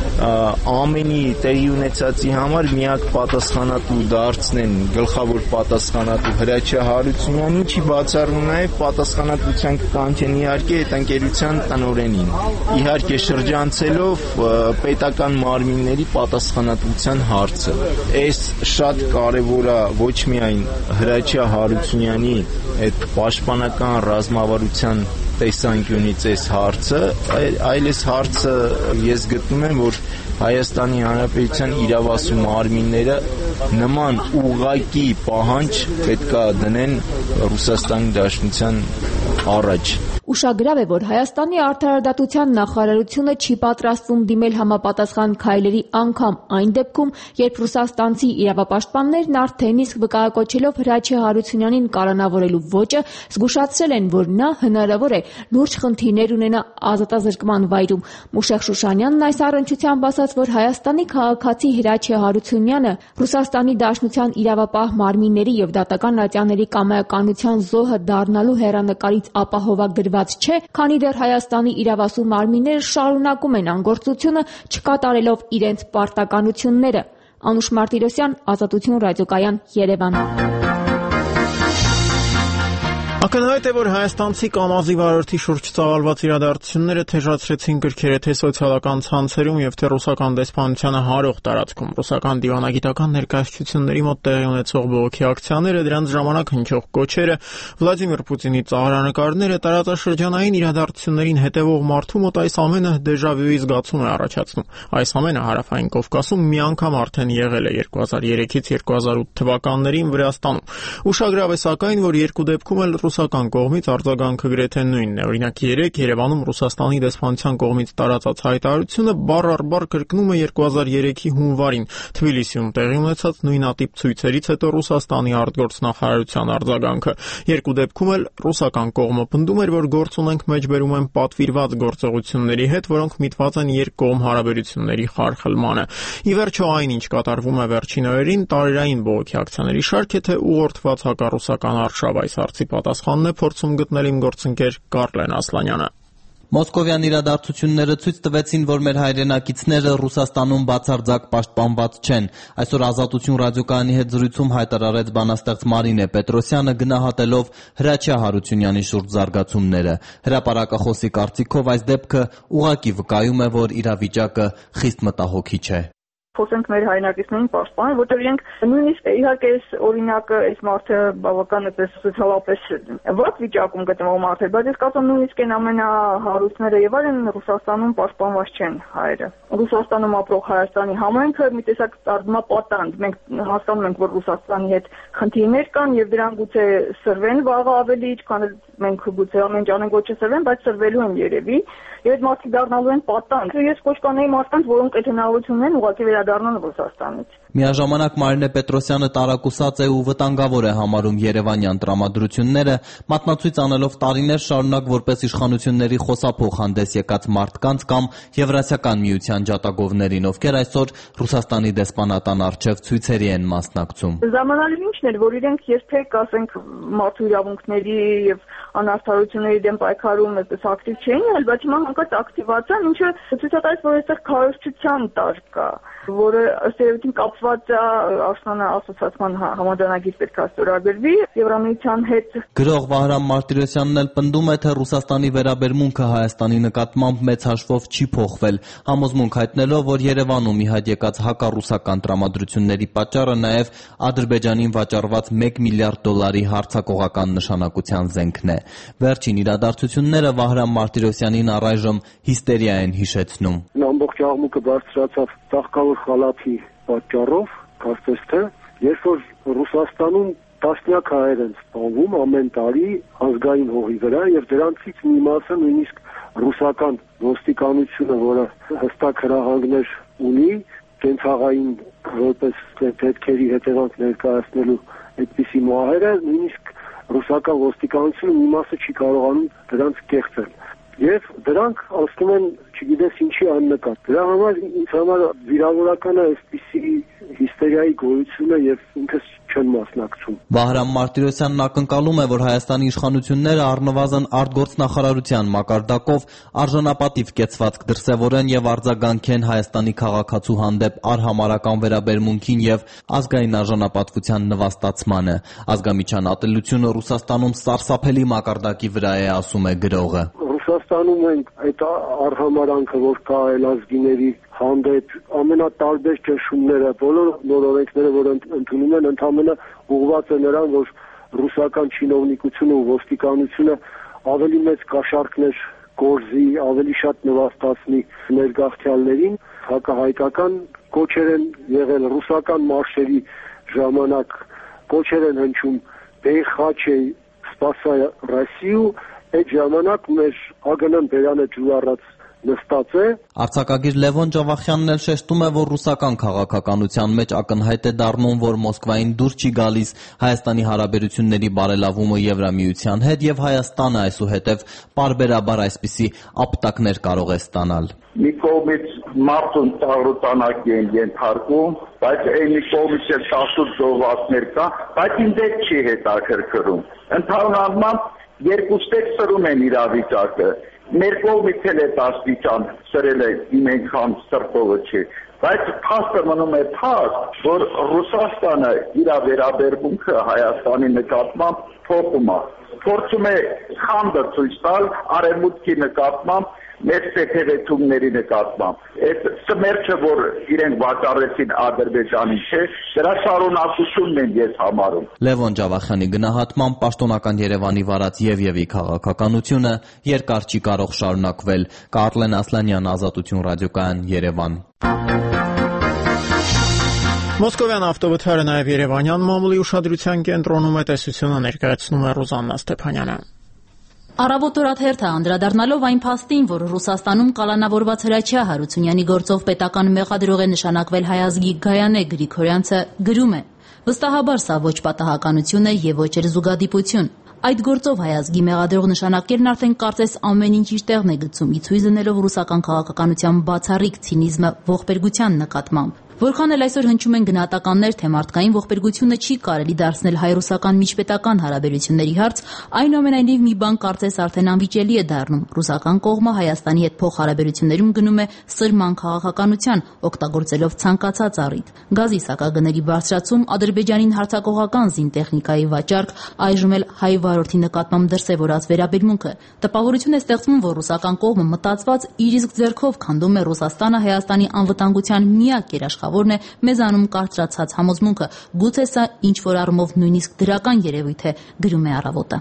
ամենի տեղի ունեցածի համար միակ պատասխանատու դարձնեն գլխավոր պատասխանատու Հրաչյա Հարությունյանին, չի բացառում նաև պատասխանատվության կանչեն իհարկե այդ ընկերության տնօրենին, իհարկե շրջանցելով պետական մարմինների պատասխանատվության հարցը։ Այս շատ կարևոր է ոչ միայն Հրաչյա Հարությունյանի այդ պաշտպանական ռազմավարության տեսանկյունից այս հարցը, այլ այս հարցը ես գտնում եմ, որ Հայաստանի Հանրապետության իրավասու մարմինները նման ուղղակի պահանջ պետք է դնեն Ռուսաստանի Դաշնության առաջ։ Ուշագրավ է, որ Հայաստանի արդարադատության նախարարությունը չի պատրաստվում դիմել համապատասխան քայլերի անգամ այն դեպքում, երբ ռուսաստանցի իրավապաշտպաններն արդեն իսկ վկայակոչելով Հրաչյա Հարությունյանին կալանավորելու ոճը զգուշացրել են, որ նա հնարավոր է լուրջ խնդիրներ ունենա ազատազրկման վայրում։ Մուշեղ Շուշանյանն այս առնչությամբ ասաց, որ Հայաստանի քաղաքացի Հրաչյա Հարությունյանը Ռուսաստանի Դաշնության իրավապահ մարմինների եւ դատական ատյանների կամայականության զոհը դառնալու հեռանկարից ապահովագրված չէ, քանի դեռ Հայաստանի իրավասու մարմինները շարունակում են անգործությունը, չկատարելով իրենց պարտականությունները։ Անուշ Մարտիրոսյան, Ազատություն ռադիոկայան, Երևան։ Ակնհայտ է, որ հայաստանցի կամազի վարորդի շուրջ ծավալված իրադարձությունները թեժացրեցին գրքերը թե սոցիալական ցանցերում եւ թե ռուսական դեսպանությանը հարող տարածքում։ Ռուսական դիվանագիտական ներկայացությունների մոտ տեղի ունեցող բողոքի ակցիաները, դրանց ժամանակ հնչող կոչերը, Վլադիմիր Պուտինի ծաղրանկարները, տարածաշրջանային իրադարձություններին հետևող մարդու մոտ այս ամենը դեժավյուի զգացում է առաջացնում։ Այս ամենը Հարավային Կովկասում մի անգամ արդեն եղել է երկու հազար երեքից երկու հազար ութ թվականներին Վրաստանում։ Ուշագրավ է սակայն, որ երկու դեպքում էլ ռուսական կողմից արձագանքը գրեթե նույնն է։ Օրինակ, երեք Երևանում Ռուսաստանի դեսպանության կողմից տարածած հայտարարությունը բառ առ բառ կրկնում է երկու հազար երեքի հունվարին Թբիլիսիում տեղի ունեցած նույնատիպ ցույցերից հետո Ռուսաստանի արտգործնախարարության արձագանքը։ Երկու դեպքում էլ ռուսական կողմը պնդում էր, որ գործ ունենք մեջբերում են պատվիրված գործողությունների հետ, որոնք միտված են երկկողմ հարաբերությունների խարխլմանը։ Ի վերջո, այն, ինչ կատարվում է վերջին օրերին, տարերային բողոքի ակցիաների շարք է, թե ուղղորդված հակառուսական արշավ, այս հարցի պատասխանն է փորձում գտնել իմ գործընկեր Կարլեն Ասլանյանը։ Մոսկովյան իրադարձությունները ցույց տվեցին, որ մեր հայրենակիցները Ռուսաստանում բացարձակ պաշտպանված չեն։ Այսօր Ազատություն ռադիոկայանի հետ զրույցում հայտարարեց բանաստեղծ Մարինե Պետրոսյանը, գնահատելով Հրաչյա Հարությունյանի շուրջ զարգացումները։ Հրապարակախոսի կարծիքով այս դեպքը ուղղակի վկայում է, որ իրավիճակը խիստ մտահոգիչ է։ Խոսենք մեր հայրենակիցներին պաշտպանել, որտեղ իրենք նույնիսկ իհարկե այս օրինակը այս մարդը բավական էպես սոցիալապես վատ վիճակում գտնվող մարդ է, բայց ես կարծում նույնիսկ այն ամենահարուստները եւ այլն Ռուսաստանում պաշտպանված չեն հայերը։ Ռուսաստանում ապրող Հայաստանի համայնքը մի տեսակ դառնում է պատանդ։ Մենք հասկանում ենք, որ Ռուսաստանի հետ խնդիրներ կան եւ դրան գուցե սրվեն վաղը ավելի, քան մենք գուցե ամեն ինչ անենք ոչ սրվեն, բայց սրվելու են երևի։ Եվ այդ մարդիկ դառնալու են պատանդ։ Ես կոչ կանեի մարդկանց, որոնք այդ հնարավորությունն են, ուղղակի վերադառնան Ռուսաստանից։ Միաժամանակ Մարինե Պետրոսյանը տարակուսած է ու վտանգավոր է համարում երևանյան տրամադրությունները, մատնացույց անելով տարիներ շարունակ որպես իշխանությունների խոսափող հանդես եկած մարդկանց կամ Եվրասիական միության ջատագովներին, ովքեր այսօր Ռուսաստանի դեսպանատան առջև ցույցերի են մասնակցում։ Ժամանակին ինչն էր, որ իրենք երբեք, ասենք, մարդու իրավունքների եւ անարդարությունների դեմ պայքարում այդպես ակտիվ չէին, այլ բայց հիմա հանկարծ ակտիվացան, ինչը ցույց է տալիս, որ այստեղ քարոզչության տար կա, որը ըստ երևույթին կապված է Աշնանը ասոցիացիան համաձայնագիր պետք է ստորագրվի Եվրամիության հետ։ Գրող Վահրամ Մարտիրոսյանն էլ պնդում է, թե Ռուսաստանի վերաբերմունքը Հայաստանի նկատմամբ մեծ հաշվով չի փոխվել, համոզմունք հայտնելով, որ Երևանում ի հայտ եկած հակառուսական տրամադրությունների պատճառը նաև Ադրբեջանին վաճառված մեկ միլիարդ դոլարի հարձակողական նշանակության զենքն է։ Վերջին իրադարձությունները Վահրամ Մարտիրոսյանին առայժմ հիստերիա են հիշեցնում։ Ամբողջ աղմուկը բարձրացավ ծաղկավոր խալաթի պատճառով, կարծես թե, երբ որ Ռուսաստանում տասնյակ հայեր են սպանվում ամեն տարի ազգային հողի վրա եւ դրանցից մի մասը նույնիսկ ռուսական ոստիկանությունը, որը հստակ հրահանգներ ունի կենցաղային որպես պետքերի հետևանք ներկայացնելու այդպիսի մահերը, նույնիսկ ռուսական ոստիկանությունը մի մասը չի կարողանում դրանց կեղծել։ Եվ դրանք ասում են, չգիտես ինչի աննկատ։ Դրա համար ինձ համար վիրավորական է այսպիսի հիստերիայի գոյությունը եւ ինքս չեմ մասնակցում։ Վահրամ Մարտիրոսյանն ակնկալում է, որ Հայաստանի իշխանությունները առնվազն արտգործնախարարության մակարդակով արժանապատիվ կեցվածք դրսևորեն եւ արձագանքեն Հայաստանի քաղաքացու հանդեպ արհամարական վերաբերմունքին եւ ազգային արժանապատվության նվաստացմանը։ Ազգամիջյան ատելությունը Ռուսաստանում սարսափելի մակարդակի վրա է, ասում է գրողը։ Ռուսաստանում ենք այդ արհամարանքը, որ կա այլազգիների հանդեպ, ամենատարբեր ճնշումները, բոլոր նոր օրենքները, որ ընդունում են, ընդամենը ուղղված է նրան, որ ռուսական չինովնիկությունը ու ոստիկանությունը ավելի մեծ կաշառքներ գործի, ավելի շատ նվաստացնի ներգաղթյալներին, հակահայկական կոչեր են եղել ռուսական մարշերի ժամանակ, կոչեր են հնչում «Բեյ խաչեյ, սպասայ Ռոսիու», այդ ժամանակ մեր ԱԳՆ բերանը ջուրառած նստած է։ Արձակագիր Լևոն Ջավախյանն էլ շեշտում է, որ ռուսական քաղաքականության մեջ ակնհայտ է դառնում, որ Մոսկվային դուր չի գալիս Հայաստանի հարաբերությունների բարելավումը Եվրամիության հետ եւ Հայաստանը այսուհետեւ պարբերաբար այսպիսի ապտակներ կարող է ստանալ։ Մի կողմից մարդուն ծաղրոտանակ են ենթարկում, բայց այն մի կողմից էլ տասուր զոհվածներ կա, բայց ինձ էլ չի հետաքրքրում։ Ընդհանրապես երկուստեք սրում են իրավիճակը։ Մեր կողմից էլ է դաստիճան սրել է ինքան սրտովը չի, բայց փաստը մնում է փաստ, որ Ռուսաստանը իր վերաբերմունքը Հայաստանի նկատմամբ փոխում է, փորձում է խանդը ցույց տալ արևմուտքի նկատմամբ մեր սեփերեցումների նկատմամբ։ Այդ սմերչը, որ իրեն վաճառեցին Ադրբեջանի, չէ, դրա շարունակությունն են ես համարում։ Լևոն Ջավախյանի գնահատմամբ պաշտոնական Երևանի վարած եւ-եւի քաղաքականությունը երկար չի կարող շարունակվել։ Կարլեն Ասլանյան, Ազատություն ռադիոկայան, Երևան։ Մոսկովյան ավտովթարը նաև Երևանյան մամուլի ուշադրության կենտրոնում է, տեսությունը ներկայացնում է Ռուզաննա Ստեփանյանը։ Առավոտ օրաթերթը անդրադառնալով այն փաստին, որ Ռուսաստանում կալանավորված Հրաչյա Հարությունյանի գործով պետական մեղադրող է նշանակվել հայազգի Գայանե Գրիգորյանցը, գրում է. վստահաբար սա ոչ պատահականություն է եւ ոչ էլ զուգադիպություն։ Այդ գործով հայազգի մեղադրող նշանակելն արդեն կարծես ամեն ինչ իր տեղն է գցում, ի ցույց դնելով ռուսական քաղաքականության բացառիկ ցինիզմը ողբերգության նկատմամբ։ Որքան էլ այսօր հնչում են գնահատականներ, թե մարդկային ողբերգությունը չի կարելի դարձնել հայ-ռուսական միջպետական հարաբերությունների հարց, այնուամենայնիվ մի բան կարծես արդեն անվիճելի է դառնում։ Ռուսական կողմը Հայաստանի հետ փոխհարաբերություններում գնում է սրման քաղաքականության, օգտագործելով ցանկացած առիթ։ Գազի սակագների բարձրացում, Ադրբեջանին հարձակողական զինտեխնիկայի վաճառք, այժմ էլ հայ վարորդի նկատմամբ դրսևորած վերաբերմունքը։ Տպավորություն է ստեղծվում, որ ռուսական կողմը մտածված իր իսկ ձեռքով քանդում է Ռուսաստանը Հայաստանի անվտանգության միակ երաշխավորն է մեզանում կարծրացած համոզմունքը, գուցե սա ինչ-որ առումով նույնիսկ դրական երևույթ է, գրում է Առավոտը։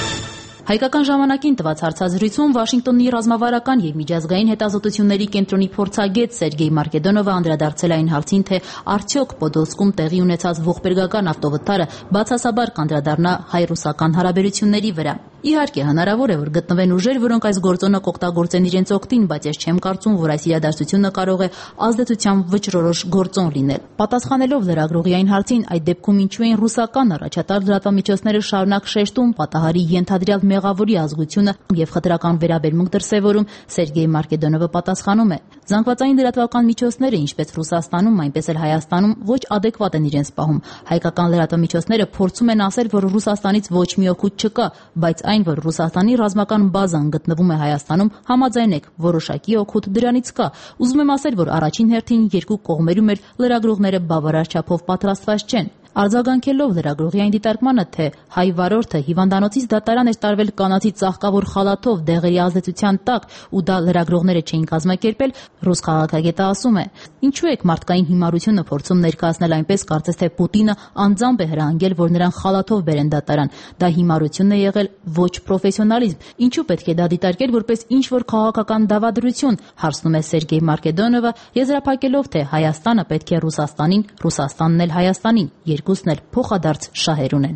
Հայկական ժամանակին տված հարցազրույցում Վաշինգտոնի ռազմավարական եւ միջազգային հետազոտությունների կենտրոնի փորձագետ Սերգեյ Մարկեդոնովը անդրադարձել այն հարցին, թե արդյոք Պոդոլսկում տեղի ունեցած ողբերգական ավտովթարը բացասաբար կանդրադառնա հայ-ռուսական հարաբերությունների վրա։ Իհարկե, հնարավոր է, որ գտնվեն ուժեր, որոնք այս գործոնը կօգտագործեն իրենց օգտին, բայց ես չեմ կարծում, որ այս իրադարձությունը կարող է ազդեցությամբ վճռորոշ գործոն լինել։ Պատասխանելով լրագրողի այն հարցին, այդ դեպքում ինչու են ռուսական առաջատար լրատվամիջոցները շարունակ շեշտում պատահարի ենթադրյալ մեղավորի ազգությունը եւ խտրական վերաբերմունք դրսեւորում, Սերգեյ Մարկեդոնովը պատասխանում է. Զանգվածային լրատվական միջոցները, ինչպես Ռուսաստանում, այնպես էլ Հայաստանում, ոչ ադեկվատ են իրենց պահում։ Հայկական լրատվամիջոցները փորձում են ասել, որ Ռուսաստանից ոչ մի օգուտ չկա, բայց այն, որ Ռուսաստանի ռազմական բազան գտնվում է Հայաստանում, համաձայնեք, որոշակի օգուտ դրանից կա։ Ուզում եմ ասել, որ առաջին հերթին երկու կողմերում էլ լրագրողները բավարար չափով պատրաստված չեն։ Արձագանքելով լրագրողի այն դիտարկմանը, թե հայ վարորդը հիվանդանոցից դատարան էր տարվել կանացի ծաղկավոր խալաթով դեղերի ազդեցության տակ ու դա լրագրողները չէին կազմակերպել, ռուս քաղաքագետը ասում է. ինչու եք մարդկային հիմարությունը փորձում ներկայացնել այնպես, կարծես թե Պուտինը անձամբ է հրահանգել, որ նրան խալաթով բերեն դատարան։ Դա հիմարություն է եղել, ոչ պրոֆեսիոնալիզմ։ Ինչու պետք է դա դիտարկել որպես ինչ-որ քաղաքական դավադրություն, հարցնում է Սերգեյ Մարկեդոնովը, եզրափակելով, թե Հայաստանը պետք է Ռուսաստանին, Ռուսաստանն էլ Հայաստանին։ Երկուսն էլ փոխադարձ շահեր ունեն։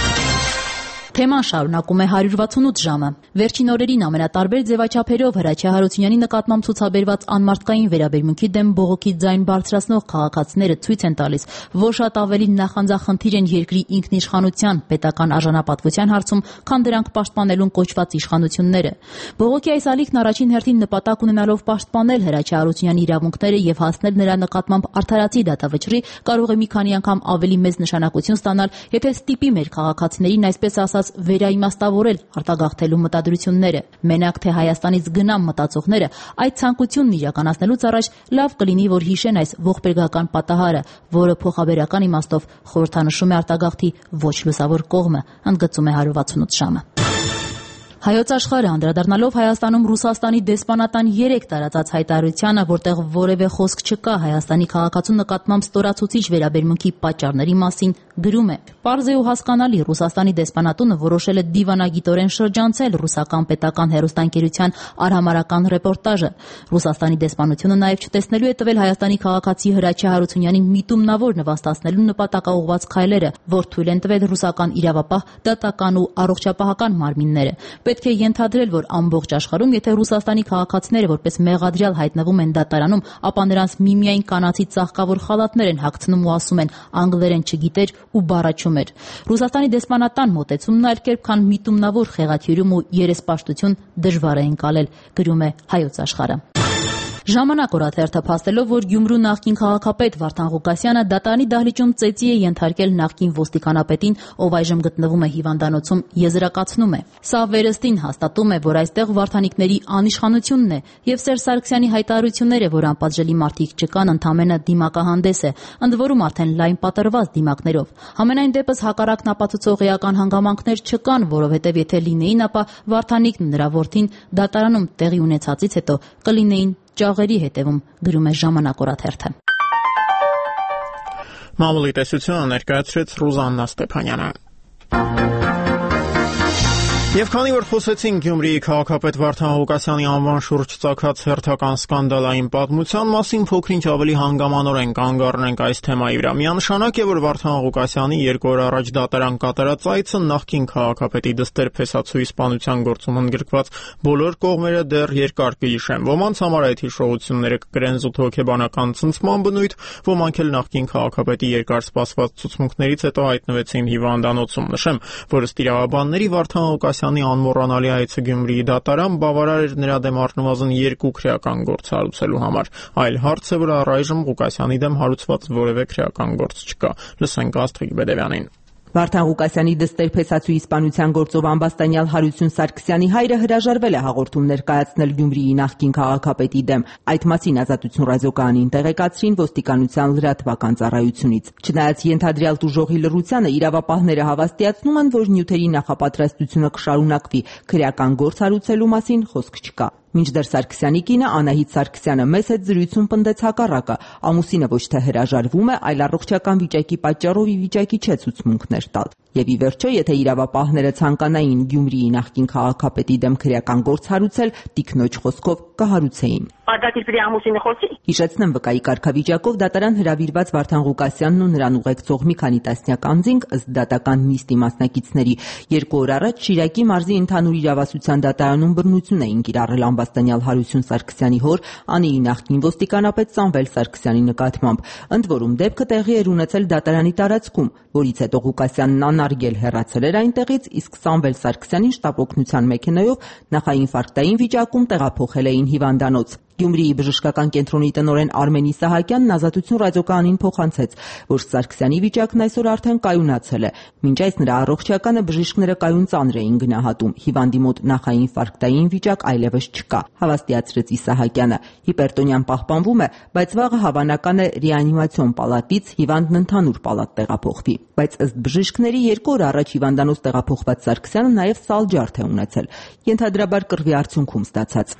Թեման շարունակում է հարյուր վաթսունութ ժամը։ Վերջին օրերին ամենատարբեր ձևաչափերով Հրաչյա Հարությունյանի նկատմամբ ցուցաբերված անմարդկային վերաբերմունքի դեմ բողոքի ձայն բարձրացնող քաղաքացիները ցույց են տալիս, որ շատ ավելի նախանձախնդիր են երկրի ինքնիշխանության, պետական արժանապատվության հարցում, քան դրանք պաշտպանելուն կոչված իշխանությունները։ Բողոքի այս ալիքն առաջին հերթին նպատակ ունենալով պաշտպանել Հրաչյա Հարությունյանի իրավունքները եւ հասնել նրա նկատմամբ արդարացի դատավճռի, կարող է մի քանի անգամ ավելի մեծ նշանակություն ստանալ, եթե ստիպի մեր քաղաքացիներին, այսպես ասած, վերաիմաստավորել արտագաղթելու մտադրությունները։ Մենակ թե Հայաստանից գնան մտածողները այդ ցանկությունն իրականացնելուց առաջ լավ կլինի, որ հիշեն այս ողբերգական պատահարը, որը փոխաբերական իմաստով խորհրդանշում է արտագաղթի ոչ լուսավոր կողմը, ընդգծում է հարյուր վաթսունութ ժամը։ Հայոց աշխարհը անդրադառնալով Հայաստանում Ռուսաստանի դեսպանատան երեք տարածած հայտարարությանը, որտեղ որևէ խոսք չկա Հայաստանի քաղաքացու նկատմամբ ստորացուցիչ վերաբերմունքի պատճառների մասին, գրում է. «Պարզ է ու հասկանալի, Ռուսաստանի դեսպանատունը որոշել է դիվանագիտորեն շրջանցել ռուսական պետական հեռուստաընկերության արհամարհական ռեպորտաժը։ Ռուսաստանի դեսպանությունը նաև չտեսնելու է տվել Հայաստանի քաղաքացի Հրաչյա Հարությունյանին միտումնավոր նվաստացնելու նպատակաուղղված քայլերը, որ թույլ են տվել ռուսական իրավապահ, դատական ու առողջապահական մարմինները։ Պետք է ենթադրել, որ ամբողջ աշխարհում, եթե Ռուսաստանի քաղաքացիները որպես մեղադրյալ հայտնվում են դատարանում, ապա նրանց միմիայն կանացի ծաղկավոր խալաթներ են հագցնում ու ասում են անգլերեն չգիտեր ու բառաչում էր։ Ռուսաստանի դեսպանատան մոտեցումն այլ կերպ, քան միտումնավոր խեղաթյուրում ու երեսպաշտություն դժվար է ընկալել», գրում է Հայոց Աշխարհը։ Ժամանակ օրաթերթը փաստելով, որ Գյումրու նախկին քաղաքապետ Վարդան Ղուկասյանը դատարանի դահլիճում ծեծի է ենթարկել նախկին ոստիկանապետին, ով այժմ գտնվում է հիվանդանոցում, եզրակացնում է. «Սա վերստին հաստատում է, որ այստեղ վարդանիկների անիշխանությունն է, եւ Սերժ Սարգսյանի հայտարարությունները, որ անպատժելի մարդիկ չկան, ընդամենը դիմակահանդես է, ընդ որում արդեն լայն պատրված դիմակներով։ Համենայն դեպս հակառակն ապացուցող էական հանգամանքներ չկան, որովհետեւ եթե լինեին, ապա Վարդանիկն ու նրա որդին դատարանում տեղի ունեցածից հետո կլինեին ճաղերի հետևում», գրում է Ժամանակ օրաթերթը։ Մամուլի տեսությունը ներկայացրեց Ռուզաննա Ստեփանյանը։ Եվ քանի որ խոսեցինք Գյումրիի քաղաքապետ Վարդան Ղուկասյանի անվան շուրջ ծագած հերթական սկանդալային պատմության մասին, փոքր-ինչ ավելի հանգամանորեն կանգ առնենք այս թեմայի վրա։ Միանշանակ է, որ Վարդան Ղուկասյանի երկու օր առաջ դատարան կատարած այցը նախկին քաղաքապետի դստեր փեսացուի սպանության գործում ընդգրկված բոլոր կողմերը դեռ երկար կհիշեն։ Ոմանց համար այդ հիշողությունները կգրեն զուտ հոգեբանական ցնցման բնույթ, ոմանք էլ նախկին քաղաքապետի երկար սպասված ցուցմունքներից հետո հայտնվեցին հիվանդանոցում։ Նշեմ, որ ըստ իրավաբանների Վարդան Ղուկասյանի անմոռանալի այցը Գյումրիի դատարան բավարար էր նրա դեմ առնվազն երկու քրեական գործ հարուցելու համար։ Այլ հարց է, որ առայժմ Ղուկասյանի դեմ հարուցված որևէ քրեական գործ չկա։ Լսենք Աստղիկ Բեդևյանին։ Վարդան Ղուկասյանի դստեր փեսացուի սպանության գործով ամբաստանյալ Հարություն Սարգսյանի հայրը հրաժարվել է հաղորդում ներկայացնել Գյումրիի նախկին քաղաքապետի դեմ։ Այդ մասին Ազատություն ռադիոկայանին տեղեկացրին ոստիկանության լրատվական ծառայությունից։ Չնայած ենթադրյալ տուժողի լռությանը, իրավապահները հավաստիացնում են, որ նյութերի նախապատրաստությունը կշարունակվի, քրեական գործ հարուցելու մասին խոսք չկա։ Մինչդեռ Սարգսյանի կինը Անահիտ Սարգսյանը մեծ հետ զրույցում պնդեց հակառակը։ Ամուսինը ոչ թե հրաժարվում է, այլ առողջական վիճակի պատճառով ի վիճակի չէ ցուցմունքներ տալ։ Եվ ի վերջո, եթե իրավապահները ցանկանային Գյումրիի նախկին քաղաքապետի դեմ քրեական գործ հարուցել, տիկնոջ խոսքով կհարուցեին։ Արտակիրպրի ամուսինը խոսի։ Հիշեցնեմ, վկայի կարգավիճակով դատարան հրավիրված Վարդան Ղուկասյանն ու նրան ուղեկցող մի քանի տասնյակ անձինք ըստ դատական նիստի մասնակիցների երկու օր առաջ Շիրակի մարզի ընդհանուր իրավասության դատարանում բռնություն էին կիրառել ամբաստանյալ Հարություն Սարգսյանի հոր Անիի նախկին ոստիկանապետ Սամվել Սարգսյանի նկատմամբ, ընդ որում դեպքը տեղի էր ունեցել դատարանի տարածքում, որից հետո Ղուկասյանն անարգել հեռացել էր այնտեղից, իսկ Սամվել Սարգսյանին շտապ օգնության մեքենայով նախաինֆարկտային վիճակում տեղափոխել էին հիվանդանոց։ Գյումրիի բժշկական կենտրոնի տնօրեն Արմեն Իսահակյանն Ազատություն ռադիոկայանին փոխանցեց, որ Սարգսյանի վիճակն այսօր արդեն կայունացել է։ Մինչ այս նրա առողջականը բժիշկները կայուն ծանր էին գնահատում։ Հիվանդի մոտ նախաինֆարկտային վիճակ այլևս չկա, հավաստիացրեց Իսահակյանը։ Հիպերտոնիան պահպանվում է, բայց վաղը հավանական է ռեանիմացիոն պալատից հիվանդն ընդհանուր պալատ տեղափոխվի։ Բայց ըստ բժիշկների երկու օր առաջ հիվանդանոց տեղափոխված Սարգսյանը նաև սալջարդ է ունեցել, ենթադրաբար կռվի արդյունքում ստացած։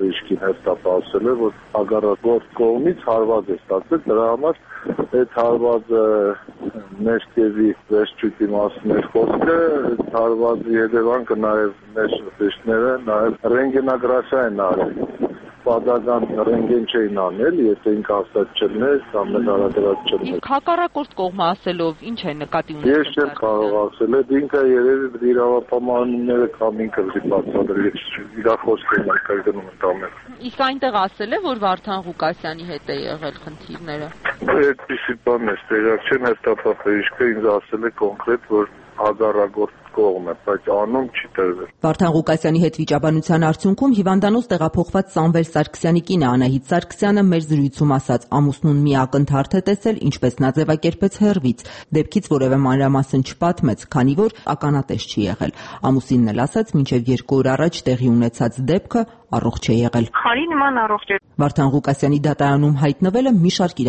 Որ հագարակորդ կողմից հարված է ստացել, դրա համար այդ հարվածը մեջտեղի վերջույթի մասին էր խոսքը, այդ հարվածի հետևանքը նաև մեր շրջները նաև ռենտգենոգրաֆիա են արել, պատական ռենտգեն չէին անել, եթե ինքը հաստատ չլներ կամ նկարագրած չլներ։ Հակառակորդ կողմը ասելով ինչ է նկատի ունեցել։ Ես չեմ կարող ասել, այդ ինքը երևի իրավապահմանները կամ ինքը բացատրել, իր խոսքերն արկայդնում ընդամենը։ Իսկ այնտեղ ասել է, որ Վարդան Ղուկասյանի հետ է եղել խնդիրները։ Այդպիսի բան է, տեղյակ չեմ, հերթապահիչքը ինձ ասել է կոնկրետ, որ հագարակորդ կողմ է, բայց անուն չի տրվել։ Վարդան Ղուկասյանի հետ վիճաբանության արդյունքում հիվանդանոց տեղափոխված Սամվել Սարգսյանի կինը Անահիտ Սարգսյանը մեր զրույցում ասաց, ամուսնուն մի ակնթարթ է տեսել, ինչպես նա ձևակերպեց հեռվից, դեպքից որևէ մանրամասն չպատմեց, քանի որ ականատես չի եղել։ Ամուսինն էլ ասաց, մինչև երկու օր առաջ տեղի ունեցած դեպքը առողջ է եղել։ Խարի նման առողջ է։ Վարդան Ղուկասյանի դատարանում հայտնվելը մի շարք իրադարձություններ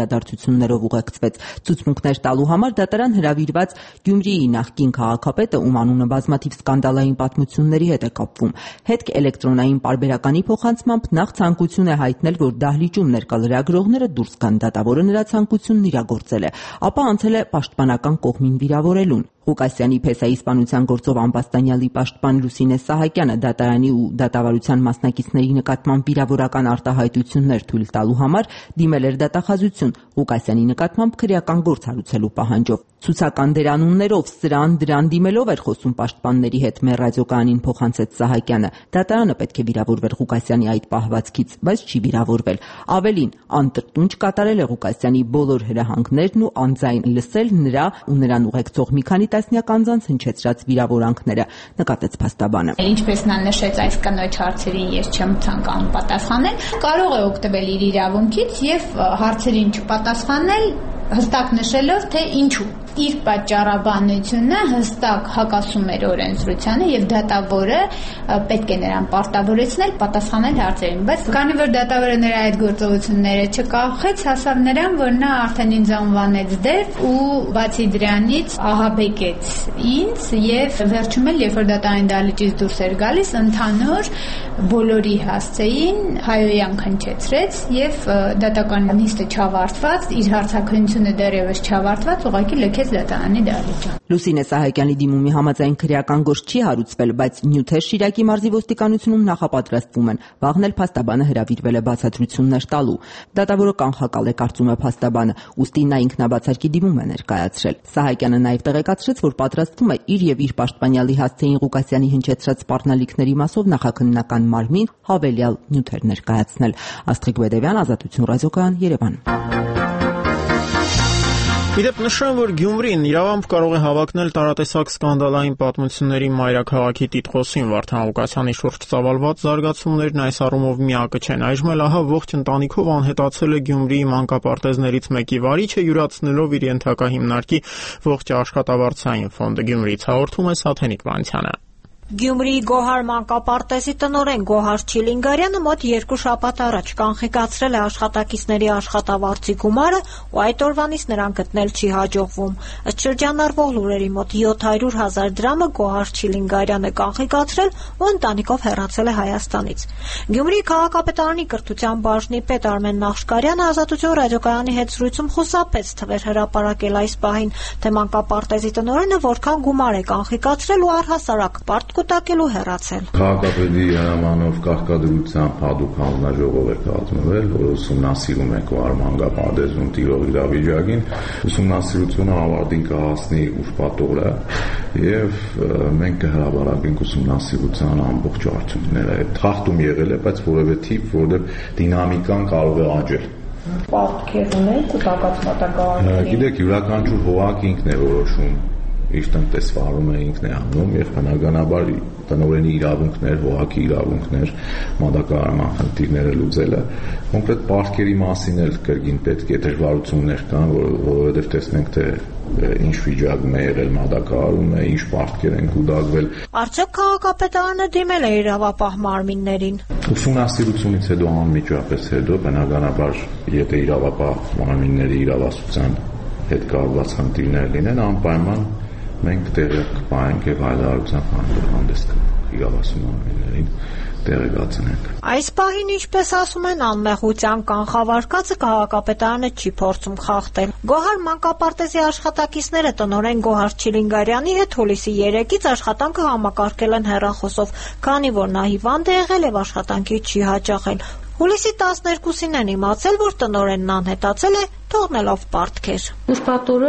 հարցություններով ուղեկցվեց։ Ցուցմունքներ տալու համար դատարան հրավիրված Գյումրիի նախկին քաղաքապետը, ում անունը բազմաթիվ սկանդալային պատմությունների հետ է կապվում, հետք էլեկտրոնային պարբերականի փոխանցմամբ նախ ցանկություն է հայտնել, որ դահլիճում ներկա լրագրողները դուրս գան, դատավորը նրա ցանկությունն իրագործել է, ապա անցել է պաշտպանական կողմին վիրավորելուն։ Ղուկասյանի փեսայի սպանության գործով ամբաստանյալի պաշտպան Լուսինե Սահակյանը դատարանի ու դատավարության մասնակիցների նկատմամբ վիրավորական արտահայտություններ թույլ տալու համար դիմել էր դատախազություն Ղուկասյանի նկատմամբ քրեական գործ հարուցելու պահանջով։ Ցուցական դերանուններով սրան դրան դիմելով էր խոսում պաշտպանների հետ, մեր ռադիոկայանին փոխանցեց Սահակյանը։ Դատարանը պետք է վիրավորվեր Ղուկասյանի այդ պահվածքից, բայց չի վիրավորվել։ Ավելին, անտրտունջ կատարել է Ղուկասյանի բոլոր հրահանգներն ու անձայն լսել նրա ու նրան ուղեկցող մի քանի տասնյակ անձանց հնչեցրած վիրավորանքները, նկատեց փաստաբանը։ Ինչպես նա նշեց, այս կնոջ հարցերին ես չեմ ցանկանում պատասխանել, կարող է օգտվել իր իրավունքից եւ հարցերին չպատասխանել, հստակ նշելով, թե ինչու։ Իր պատճառաբանությունը հստակ հակասում էր օրենսդրությանը եւ դատավորը պետք է նրան պարտավորեցնել պատասխանել հարցերին, բայց քանի որ դատավորը նրա այդ գործողությունները չկախեց, հասավ նրան, որ նա արդեն ինձ անվանեց դեպ ու բացի դրանից ահաբեկեց ինձ եւ վերջում էլ երբ որ դատարանի դահլիճից դուրս էր գալիս, ընդհանուր բոլորի հասցեին հայոյան քնչեցրեց եւ դատական նիստը չավարտված, իր հարցաքննությունը դեռևս չավարտված, ուղղակի լքեց դատարանի դահլիճը։ Լուսինե Սահակյանի դիմումի համաձայն քրեական գործ չի հարուցվել, բայց նյութեր Շիրակի մարզի ոստիկանությունում նախապատրաստվում են։ Վաղն էլ փաստաբանը հրավիրվել է բացատրություններ տալու։ Դատավորը կանխակալ է, կարծում է փաստաբանը, ուստի նա ինքնաբացարկի դիմում է ներկայացրել։ Սահակյանը նաև տեղեկացրեց, որ պատրաստվում է իր եւ իր պաշտպանյալի հասցեին Ղուկասյանի հնչեցրած սպառնալիքների մասով նախաքննական մարմին հավելյալ նյութեր ներկայացնել։ Աստղիկ Բեդևյան, Ազատություն ռադիոկայան, Երևան։ Իդեպ նշեմ, որ Գյումրին իրավամբ կարող է հավակնել տարատեսակ սկանդալային պատմությունների մայրաքաղաքի տիտղոսին Վարդան Ղուկասյանի շուրջ ծավալված զարգացումներն այս առումով միակը չեն։ Այժմ էլ ահա ողջ ընտանիքով անհետացել է Գյումրիի մանկապարտեզներից մեկի վարիչը, յուրացնելով իր ենթակա հիմնարկի ողջ աշխատավարձային ֆոնդը։ Գյումրիից հաղորդում է Սաթենիկ Վանցյանը։ Գյումրիի Գոհար մանկապարտեզի տնօրեն Գոհար Չիլինգարյանը մոտ երկու շաբաթ առաջ կանխիկացրել է աշխատակիցների աշխատավարձի գումարը ու այդ օրվանից նրան գտնել չի հաջողվում։ Ըստ շրջանառվող լուրերի մոտ յոթ հարյուր հազար դրամը Գոհար Չիլինգարյանը կանխիկացրել ու ընտանիքով հեռացել է Հայաստանից։ Գյումրիի քաղաքապետարանի կրթության բաժնի պետ Արմեն Նախշկարյանը Ազատություն ռադիոկայանի հետ զրույցում խուսափեց թվեր հրապարակել այս պահին, թե մանկապարտեզի տնօրենը որքան գումար է կանխիկացրել ու առհասարակ պարտ կուտակելու հեռացել։ Քաղաքապետի հրամանով կարգադրությամբ հատուկ հանձնաժողով է կազմվել, որը ուսումնասիրում է Գոհար մանկապարտեզում տիրող իրավիճակին։ Ուսումնասիրությունը ավարտին կհասնի ուշպատորը եւ մենք կհրապարակենք ուսումնասիրության ամբողջ արդյունքները։ Խախտում եղել է, բայց որևէ տիպ, որտեղ դինամիկան կարող է աճել։ Պարտքեր ունեն կուտակած մատակարարների։ Գիտեք, յուրաքանչյուր հողակ ինքն է որոշում իր տնտեսվարումը ինքն է անում եւ բնականաբար տնօրենի իրավունքներ, հողակի իրավունքներ, մատակարարման խնդիրները լուծելը, կոնկրետ պարտքերի մասին էլ կրկին պետք է դժվարություններ կան, որովհետեւ տեսնենք թե ինչ վիճակում է եղել մատակարարումը, ինչ պարտքեր են կուտակվել։ Արդյոք քաղաքապետարանը դիմել է իրավապահ մարմիններին։ Ուսումնասիրությունից հետո անմիջապես հետո բնականաբար եթե իրավապահ մարմինների իրավասության հետ կապված խնդիրներ լինեն, անպայման մենք տեղյակ կպահենք եւ հայտարարության հանդես կգանք իրավասու մարմիններին տեղեկացնենք։ Այս պահին, ինչպես ասում են, անմեղության կանխավարկածը քաղաքապետարանը չի փորձում խախտել։ Գոհար մանկապարտեզի աշխատակիցները տնօրեն Գոհար Չիլինգարյանի հետ հուլիսի երեկից աշխատանքը համակարգել են հեռախոսով, քանի որ նա հիվանդ է եղել եւ աշխատանքի չի հաճախել։ Հուլիսի տասներկուսին են իմացել, որ տնօրենն անհետացել է, թողնելով պարտքեր։ Ուշպատորը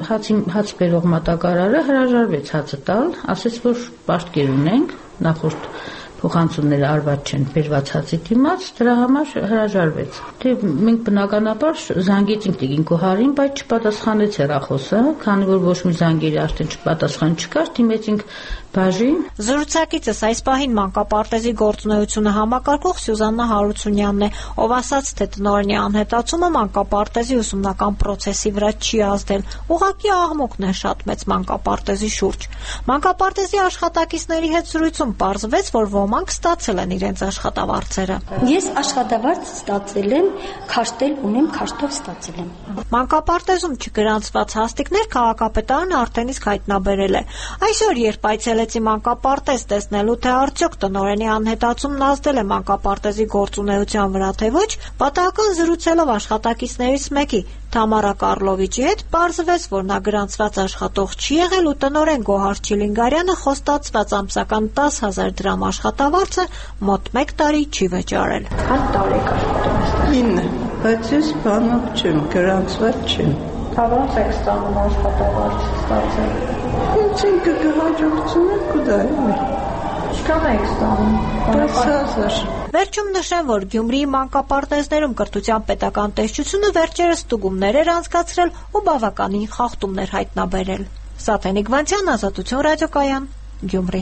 հաց բերող մատակարարը հրաժարվեց հացը տալ, ասաց, որ պարտքեր ունենք, նախորդ փոխանցումները արված չեն բերված հացի դիմաց, դրա համար հրաժարվեց։ Դե մենք բնականաբար զանգեցինք Տիկին Գոհարին, բայց չպատասխանեց հեռախոսը, քանի որ ոչ մի զանգերի արդեն չպատասխան չկար, դիմեցինք բաժին։ Զրուցակիցս այս պահին մանկապարտեզի գործունեությունը համակարգող Սյուզաննա Հարությունյանն է, ով ասաց, թե տնօրենի անհետացումը մանկապարտեզի ուսումնական process-ի վրա չի ազդել, ուղղակի աղմուկն է շատ մեծ մանկապարտեզի շուրջ։ Մանկապարտեզի աշխատակիցների հետ զրույցում պարզվեց, որ ոմանք ստացել են իրենց աշխատավարձերը։ Ես աշխատավարձ ստացել եմ, քաշտել ունեմ, քաշտով ստացել եմ։ Մանկապարտեզում չգրանցված հաստիկներ քաղաքապետարանը արդեն իսկ հայտնաբերել է։ Այսօր, երբ այցելեցի մանկապարտեզ տեսնելու, թե արդյոք տնօրենի անհետացումն ազդել է մանկապարտեզի գործունեության վրա, թե ոչ, պատահական զրուցելով աշխատակիցներից մեկի, Թամարա Կարլովիչի հետ, պարզվեց, որ նա գրանցված աշխատող չի եղել ու տնօրեն Գոհար Չիլինգարյանը խոստացված ամսական տաս հազար դրամ աշխատավարձը մոտ մեկ տարի չի վճարել։ Հատ տարի աշխատում ինը, բայց ես բանով չեմ, գրանցված չեմ։ Ոնց եք ստանում աշխատավարձ ստացել։ Ինչ ինքը կհաջողություններ կուտայում է։ Ինչքան եք ստանում։ տասը հազար։ Վերջում նշեմ, որ Գյումրիի մանկապարտեզներում կրթության պետական տեսչությունը վերջերս ստուգումներ էր անցկացրել ու բավականին խախտումներ հայտնաբերել։ Սաթենիկ Վանցյան, Ազատություն ռադիոկայան, Գյումրի։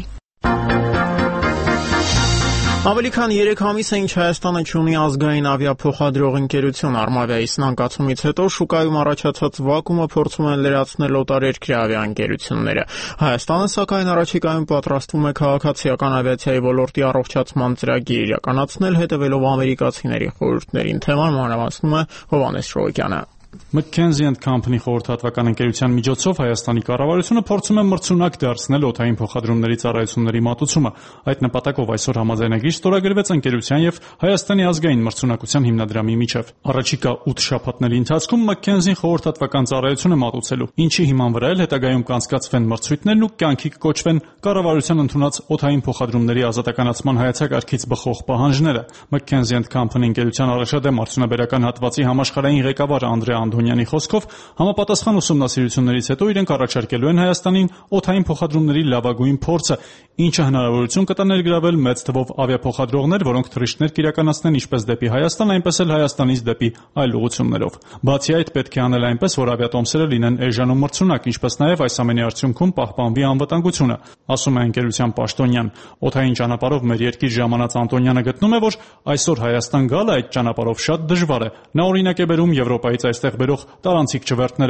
Ավելի քան երեք ամիս է ինչ Հայաստանը չունի ազգային ավիափոխադրող ընկերություն։ Արմավիայի սնանկացումից հետո շուկայում առաջացած վակուումը փորձում են լրացնել օտարերկրյա ավիաընկերությունները։ Հայաստանը, սակայն, առաջիկայում պատրաստվում է քաղաքացիական ավիացիայի ոլորտի առողջացման ծրագիր իրականացնել, հետևելով ամերիկացիների խորհուրդներին։ Թեման մանրամասնում է Հովհաննես Շոյկյանը։ McKinsey and Company խորհրդատվական ընկերության միջոցով Հայաստանի կառավարությունը փորձում է մրցունակ դարձնել օդային փոխադրումների ծառայությունների մատուցումը։ Այդ նպատակով այսօր համաձայնագիր ստորագրվեց ընկերության եւ Հայաստանի ազգային մրցունակության հիմնադրամի միջև։ Առաջիկա ութ շաբաթների ընթացքում McKinsey-ն խորհրդատվական ծառայություն է մատուցելու, ինչի հիման վրա էլ հետագայում կանցկացվեն մրցույթներն ու կյանքի կոչվեն կառավարության ընդունած օդային փոխադրումների ազատականացման հայեցակարգից բխող պահանջները։ McKinsey and Company ընկերության առաջադեմ արդյունաբերական հատվածի համաշխարհային ղեկավար Անդրե Անդոնյանի խոսքով համապատասխան ուսումնասիրություններից հետո իրենք առաջարկելու են Հայաստանին օդային փոխադրումների լավագույն փորձը, ինչը հնարավորություն կտա ներգրավել մեծ թվով ավիափոխադրողներ, որոնք թռիչքներ կիրականացնեն ինչպես դեպի Հայաստան, այնպես էլ Հայաստանից դեպի այլ ուղղություններով։ Բացի այդ, պետք է անել այնպես, որ ավիատոմսերը լինեն էժանում մրցունակ, ինչպես նաև այս ամենի արդյունքում պահպանվի անվտանգությունը, ասում է ընկերության պաշտոնյան։ Օդային ճանապարհով մեր երկիր ժամանած Անդոնյանը գտնում է, որ այսօր Հայաստան գալը այդ ճանապարհով շատ դժվար է։ Նա օրինակ է բերում Եվրոպայից այստեղ բերող տարանցիկ չվերթները։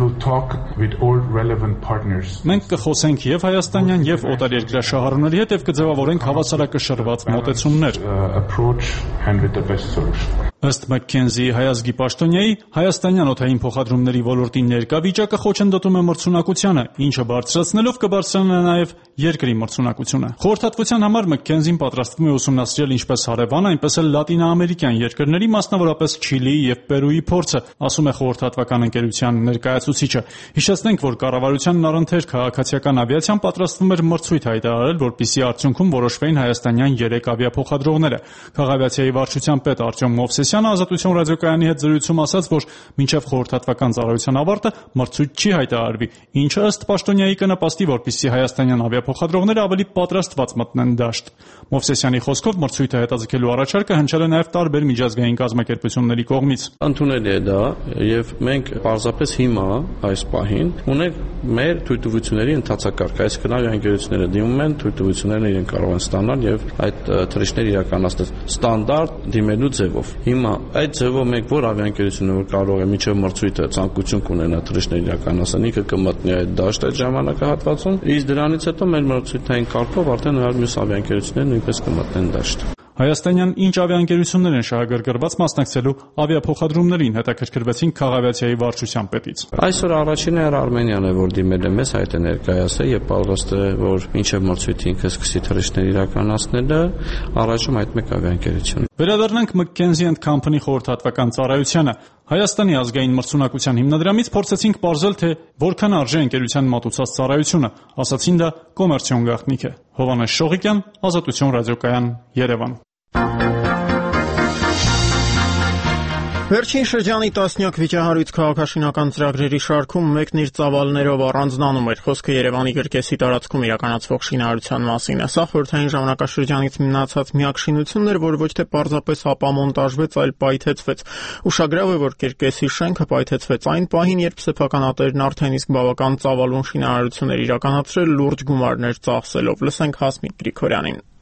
Մենք կխոսենք եւ հայաստանյան եւ օտարերկրյա շահառուների հետ եւ կձևավորենք հավասարակշռված մոտեցումներ։ Ըստ McKinsey հայազգի պաշտոնյայի, հայաստանյան օդային փոխադրումների ոլորտի ներկա վիճակը խոչընդոտում է մրցունակությանը, ինչը բարձրացնելով կբարձրանա նաև երկրի մրցունակությունը։ Խորհրդատվության համար McKinsey-ն պատրաստվում է ուսումնասիրել ինչպես հարևան, այնպես էլ լատինաամերիկյան երկրների, մասնավորապես Չիլիի եւ Պերուի փորձը, ասում է խորհրդատվական ընկերության ներկայացուցիչը։ Հիշեցնենք, որ կառավարությանն առընթեր քաղաքացիական ավիացիան պատրաստվում էր մրցույթ հայտարարել, որպեսզի արդյունքում որոշվեին հայաստանյան երեք ավիափոխադրողները։ Քաղաքացիայի վարչության պետ Արտյոմ Մովսեսյանը Ազատություն ռադիոկայանի հետ զրույցում ասաց, որ մինչև խորհրդատվական ծառայության ավարտը մրցույթ չի հայտարարվի, ինչը ըստ պաշտոնյայի կնպաստի, որպեսզի հայաստանյան ավիափոխադրողները ավելի պատրաստված մտնեն դաշտ։ Մովսեսյանի խոսքով մրցույթը հետաձգելու առաջարկը հնչել է նաև տարբեր միջազգային կազմակերպությունների կողմից։ Ընդունելի է դա, եւ մենք պարզապես հիմա այս պահին ունենք մեր թույլտվությունների ընթացակարգ, այսինքն ավիաընկերությունները դիմում են, թույլտվություններն իրենք կարող են ստանալ եւ այդ թռիչքները իրականացնել ստանդարտ դիմելու ձևով։ Հիմա այդ ձևով մենք որ ավիաընկերությունը որ կարող է միջև մրցույթը ցանկություն կունենա թռիչքներ իրականացնել, ինքը կմտնի այդ դաշտ այդ ժամանակահատվածում, իսկ դրանից հետո մեր մրցույթային կարգով արդեն հար մյուս ավիաընկերությունները նույնպես կմտնեն դաշտ։ Հայաստանյան ինչ ավիաընկերություններ են շահագրգռված մասնակցելու ավիափոխադրումներին, հետաքրքրվեցին քաղաքացիայի վարչության պետից։ Այսօր առաջինը Արմենիան է, որ դիմել է մեզ, հայտ է ներկայացել եւ պատրաստ է, որ ինչեւ մրցույթի ինքը սկսի թռիչքներ իրականացնելը, առաջում այդ մեկ ավիաընկերություն։ Վերադառնանք McKinsey and Company խորհրդատվական ծառայությանը։ Հայաստանի ազգային մրցունակության հիմնադրամից փորձեցինք պարզել, թե որքան արժե ընկերության մատուցած ծառայությունը, ասացին դա կոմերցիոն գաղտնիք է։ Հովհաննես Շողիկյան, Ազատություն ռադիոկայան, Երևան։ Վերջին շրջանի տասնյակ վիճահարույց քաղաքաշինական ծրագրերի շարքում մեկն իր ծավալներով առանձնանում էր։ Խոսքը Երևանի կրկեսի տարածքում իրականացվող շինարարության մասին է։ Սա խորհրդային ժամանակաշրջանից մնացած միակ շինությունն էր, որ ոչ թե պարզապես ապամոնտաժվեց, այլ պայթեցվեց։ Ուշագրավ է, որ կրկեսի շենքը պայթեցվեց այն պահին, երբ սեփականատերն արդեն իսկ բավական ծավալուն շինարարություններ իրականացրել լուրջ գումարներ ծախսելով։ Լսենք Հասմիկ Գրիգորյանին։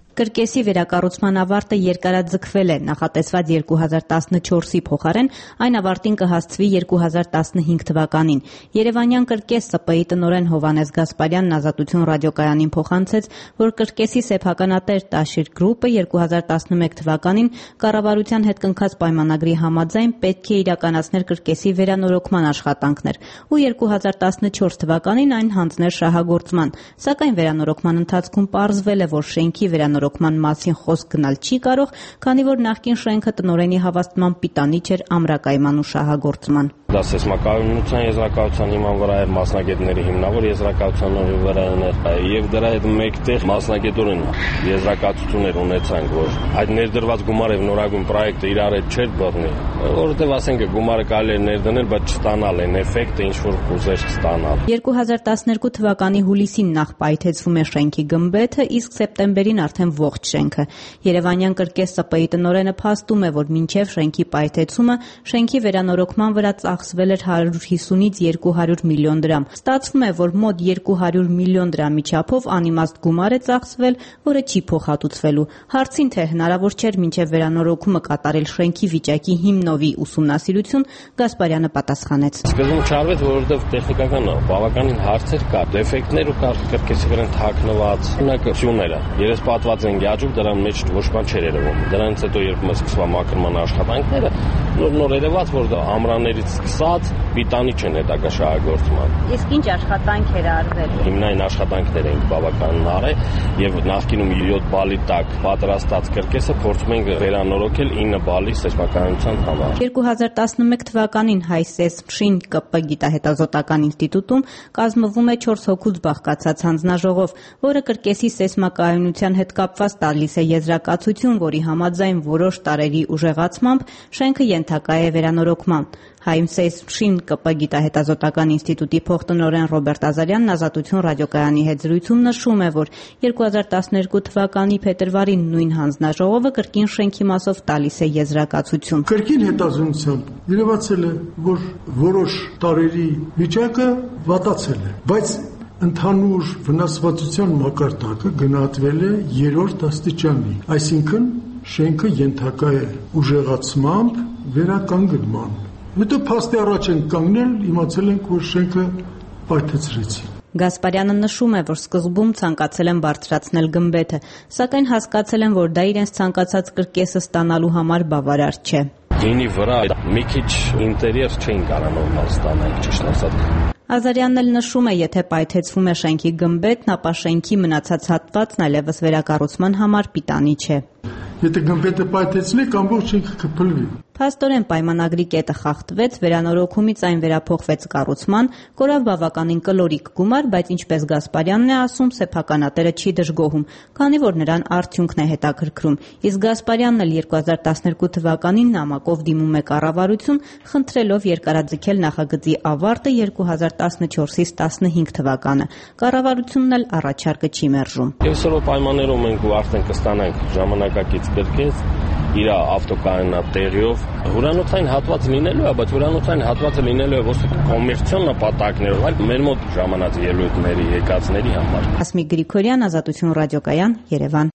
Կրկեսի վերակառուցման ավարտը երկարաձգվել է, նախատեսված երկու հազար տասնչորսի փոխարեն այն ավարտին կհասցվի երկու հազար տասնհինգ թվականին։ Երևանյան կրկես ՍՊ-ի տնօրեն Հովհաննես Գասպարյանն Ազատություն ռադիոկայանին փոխանցեց, որ կրկեսի սեփականատեր Տաշիր գրուպը երկու հազար տասնմեկ թվականին կառավարության հետ կնքած պայմանագրի համաձայն պետք է իրականացներ կրկեսի վերանորոգման աշխատանքներ ու երկու հազար տասնչորս թվականին այն հանձներ շահագործման, սակայն վերանորոգման ընթացքում պարզվել է, որ շենքի վերանորոգման մասին խոսք գնալ չի կարող, քանի որ նախկին շենքը տնօրենի հավաստման պիտանի չէր ամրակայման ու շահագործման։ Դա սեյսմակայունության եզրակացության հիման վրա էր, մասնագետների հիմնավոր եզրակացության վրա էր, եւ դրա հետ մեկտեղ մասնագետորեն եզրակացություններ ունեցանք, որ այդ ներդրված գումարը եւ նորագույն պրոյեկտը իրար հետ չէր բռնի, որովհետեւ ասենք գումարը կարելի է ներդնել, բայց չստանալ այն էֆեկտը, ինչ որ կուզեր ստանալ։ երկու հազար տասներկու թվականի հուլիսին նախ պայթեցվում է շենքի գմբեթը, իսկ սեպտեմբերին արդեն ողջ շենքը։ Երևանյան կրկես ՍՊ-ի տնօրենը փաստում է, որ մինչև շենքի պայթեցումը շենքի վերանորոգման վրա ծախսվել էր հարյուր հիսունից երկու հարյուր միլիոն դրամ։ Ստացվում է, որ մոտ երկու հարյուր միլիոն դրամի չափով անիմաստ գումար է ծախսվել, որը չի փոխհատուցվելու։ Հարցին, թե հնարավոր չէր մինչև վերանորոգումը կատարել շենքի վիճակի հիմնովի ուսումնասիրություն, Գասպարյանը պատասխանեց. Սկզբում չարվեց, որովհետև տեխնիկական բավականին հարցեր կար, դեֆեկտներ ու կար կրկեսի վրան թաքնված ունակությունները։ Երես պատված են գյաջում, դրան մեջ ոչ բան չէր երևում։ Դրանից հետո երբ սկսվա մաքրման աշխատանքները, նոր նոր երևաց, որ դա ամրաներից սկսած պիտանի չեն հետագա շահագործման։ Իսկ ինչ աշխատանք էր արվել։ Հիմնային աշխատանքներ էին բավականին արել եւ նախկինում յոթ բալի տակ պատրաստած կրկեսը փորձում ենք վերանորոգել ինը բալի սեյսմակայունության համար։ երկու հազար տասնմեկ թվականին Հայսեսմշին ԿՊ գիտահետազոտական ինստիտուտում կազմվում է չորս հոգուց բաղկացած հանձնաժողով, որը կրկեսի սեյսմակայունության հետ կապված տալիս է եզրակացություն, որի համաձայն որոշ տարերի ուժեղացմամբ շենքը ենթակա է վերանորոգման։ Հայսեսմշին ԿՊ գիտահետազոտական ինստիտուտի փոխտնօրեն Ռոբերտ Ազարյանն Ազատություն ռադիոկայանի հետ զրույցում նշում է, որ երկու հազար տասներկու թվականի փետրվարին նույն հանձնաժողովը կրկին շենքի մասով տալիս է եզրակացություն։ Կրկին հետազոտությամբ երևացել է, որ որոշ տարերի վիճակը վատացել է, բայց ընդհանուր վնասվածության մակարդակը գնահատվել է երրորդ աստիճանի, այսինքն շենքը ենթակա է ուժեղացմամբ վերականգնման։ Հետո փաստի առաջ են կանգնել, իմացել ենք, որ շենքը պայթեցրեցին։ Գասպարյանը նշում է, որ սկզբում ցանկացել են բարձրացնել գմբեթը, սակայն հասկացել են, որ դա իրենց ցանկացած կրկեսը ստանալու համար բավարար չէ։ Գինի վրա մի քիչ ինտերիեր չէին կարողանում ստանալ, ճիշտ ասած։ Ազարյանն էլ նշում է, եթե պայթեցվում է շենքի գմբեթն, ապա շենքի մնացած հատվածն այլևս վերակառուցման համար պիտանի չէ։ Եթե գմբեթը պայթեցնեք, ամբողջ շենքը կփլվի։ Փաստորեն պայմանագրի կետը խախտվեց, վերանորոգումից այն վերափոխվեց կառուցման, կորավ բավականին կլորիկ գումար, բայց ինչպես Գասպարյանն է ասում, սեփականատերը չի դժգոհում, քանի որ նրան արդյունքն է հետաքրքրում։ Իսկ Գասպարյանն էլ երկու հազար տասներկու թվականին նամակով դիմում է կառավարություն, խնդրելով երկարաձգել նախագծի ավարտը երկու հազար տասնչորսից տասնհինգ թվականը։ Կառավարությունն էլ առաջարկը չի մերժում։ Այսօրվա պայմաններում մենք ու արդեն կստանանք ժամանակակից կրկես իր ավտոկայանատեղիով հյուրանոցային հատված լինելու է, բայց հյուրանոցային հատվածը լինելու է ոչ թե կոմերցիոն նպատակներով, այլ մեր մոտ ժամանած ելույթների, եկածների համար։ Հասմիկ Գրիգորյան, Ազատություն ռադիոկայան, Երևան։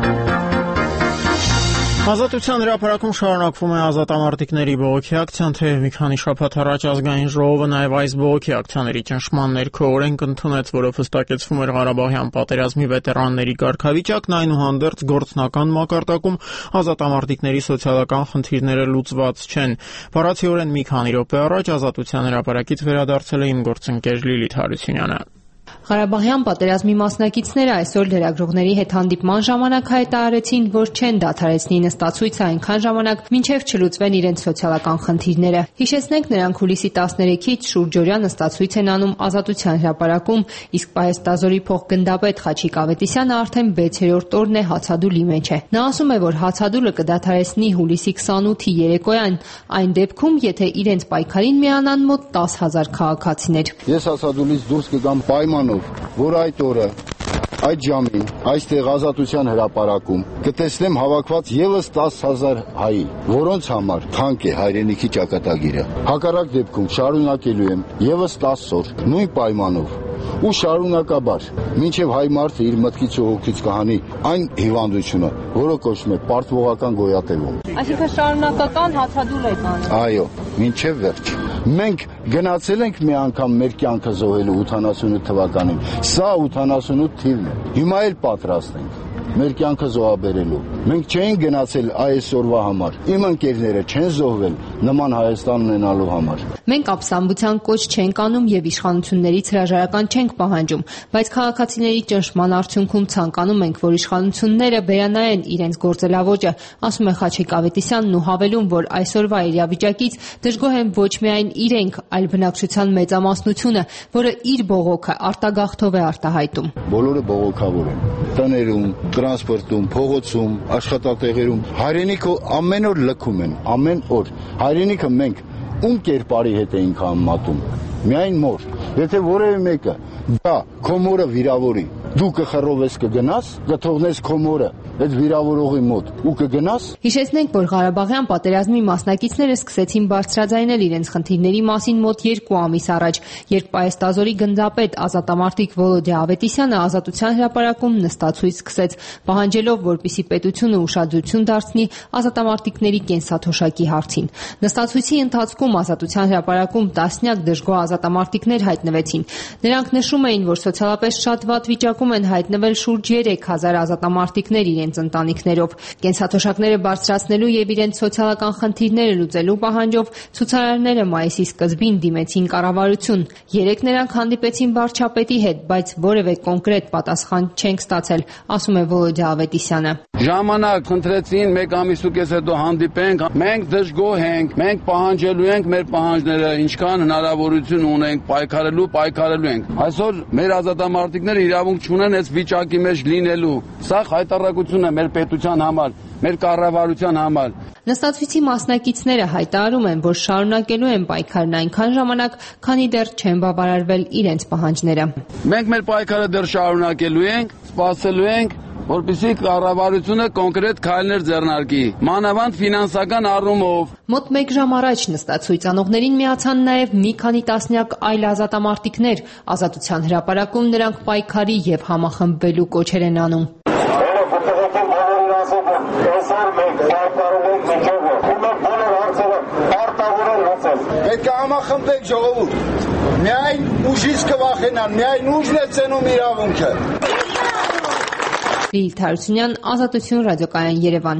Ազատության հրապարակում շարունակվում է ազատամարտիկների բողոքի ակցիան, թեև մի քանի շաբաթ առաջ ազգային ժողովը նաև այս բողոքի ակցիաների ճնշման ներքո օրենք ընդունեց, որով հստակեցվում էր Ղարաբաղյան պատերազմի վետերանների կարգավիճակն, այնուհանդերձ գործնական մակարդակում ազատամարտիկների սոցիալական խնդիրները լուծված չեն։ Բառացիորեն մի քանի րոպե առաջ Ազատության հրապարակից վերադարձել է իմ գործընկեր Լիլիթ Հարությունյանը։ Ղարաբաղյան պատերազմի մասնակիցները այսօր լրագրողների հետ հանդիպման ժամանակ հայտարարեցին, որ չեն դադարեցնի նստացույցը այնքան ժամանակ, մինչև չլուծվեն իրենց սոցիալական խնդիրները։ Հիշեցնենք, նրանք հուլիսի տասներեքից շուրջօրյա նստացույց են անում Ազատության հրապարակում, իսկ Պահեստազորի փոխգնդապետ Խաչիկ Ավետիսյանը արդեն վեցերորդ օրն է հացադուլի մեջ է։ Նա ասում է, որ հացադուլը կդադարեցնի հուլիսի քսանութի երեկոյան, այն դեպքում, եթե իրենց պայքարին միանան մոտ տասը հազար քաղաքացիներ։ Ես հացադուլից դուրս կգամ պայմանով, որ այդ օրը, այդ ժամին, այստեղ Ազատության հրապարակում կտեսնեմ հավաքված ևս տասը հազար հայի, որոնց համար թանկ է հայրենիքի ճակատագիրը։ Հակառակ դեպքում շարունակելու եմ ևս տասը օր նույն պայմանով, ու շարունակաբար մինչև հայ մարդը իր մտքից ու հոգից կհանի այն հիվանդությունը, որը կոչվում է պարտվողական գոյատևում։ Այսինքն շարունակական հացադուլ եք անում։ Այո, մինչև վերջ։ Մենք գնացել ենք մի անգամ մեր կյանքը զոհելու ութանասունութ թվականին։ Սա ութանասունութ թիվն է։ Հիմա էլ պատրաստ ենք մեր կյանքը զոհաբերելու։ Մենք չէինք գնացել այսօրվա համար։ Իմ ընկերները չեն զոհվել նման Հայաստան ունենալու համար։ Մենք ապստամբության կոչ չենք անում եւ իշխանություններից հրաժարական չենք պահանջում, բայց քաղաքացիների ճնշման արդյունքում ցանկանում ենք, որ իշխանությունները վերանայեն իրենց գործելավոճը, ասում է Խաչիկ Ավետիսյանն ու հավելում, որ այսօրվա իրավիճակից դժգոհ են ոչ միայն իրենք, այլ բնակչության մեծամասնությունը, որը իր բողոքը արտագաղթով է արտահայտում։ Բոլորը բողոքավոր են։ Տներում, տրանսպորտում, փողոցում, աշխատատեղերում հայրենիքը ամեն օր լքում են, ամեն օր։ Հայրենիքը մենք ում կերպարի հետ էինք համատում։ Միայն մոր։ Եթե որևէ մեկը դա քո մորը վիրավորի, դու կխռովես կգնաս, կթողնես քո մորը այդ վիրավորողի մոտ ու կգնաս։ Հիշեցնենք, որ Ղարաբաղյան պատերազմի մասնակիցները սկսեցին բարձրաձայնել իրենց խնդիրների մասին մոտ երկու ամիս առաջ, երբ Պայեստազորի գնդապետ ազատամարտիկ Վոլոդյա Ավետիսյանը Ազատության հրապարակում նստացույց սկսեց, պահանջելով, որպեսզի պետությունը ուշադրություն դարձնի ազատամարտիկների կենսաթոշակի հարցին։ Նստացույցի ընթացքում Ազատության հրապարակում տասնյակ դժգոհ ազատամարտիկներ հայտնվեցին։ Նրանք նշում էին, որ սոցիալապես շատ վատ վիճակում են հայտնվել շուրջ երեք հազար ազատամարտիկներ իրենց ընտանիքներով։ Կենսաթոշակները բարձրացնելու եւ իրենց սոցիալական խնդիրները լուծելու պահանջով ցուցարարները մայիսի սկզբին դիմեցին կառավարություն։ Երեք նրանք հանդիպեցին վարչապետի հետ, բայց որևէ կոնկրետ պատասխան չենք ստացել, ասում է Վոլոդյա Ավետիսյանը։ Ժամանակ խնդրեցին, մեկ ամիս ու կես հետո հանդիպենք, մենք դժգոհ ենք, մենք պահանջելու ենք մեր պահանջները, ինչքան հնարավորություն ունենք պայքարելու, պայքարելու ենք։ Այսօր մեր ազատամարտիկները իրավունք չունեն այս վիճակի մեջ լինելու։ Սա հայտարարություն է մեր պետության համար, մեր կառավարության համար։ Նստացույցի մասնակիցները հայտարարում են, որ շարունակելու են պայքարն այնքան ժամանակ, քանի դեռ չեն բավարարվել իրենց պահանջները։ Մենք մեր պայքարը դեռ շարունակելու ենք, սպասելու ենք, որպեսզի կառավարությունը կոնկրետ քայլեր ձեռնարկի, մանավանդ ֆինանսական առումով։ Մոտ մեկ ժամ առաջ նստացույց անողներին միացան նաև մի քանի տասնյակ այլ ազատամարտիկներ։ Ազատության հրապարակում նրանք պայքարի եւ համախմբվելու կոչեր են անում։ Պետք է համախմբեք ժողովուրդ։ Միայն ուժից կվախենան, միայն ուժն է ծենում իրավունքը։ Լիլիթ Հարությունյան, Ազատություն, ռադիոկայան, Երևան։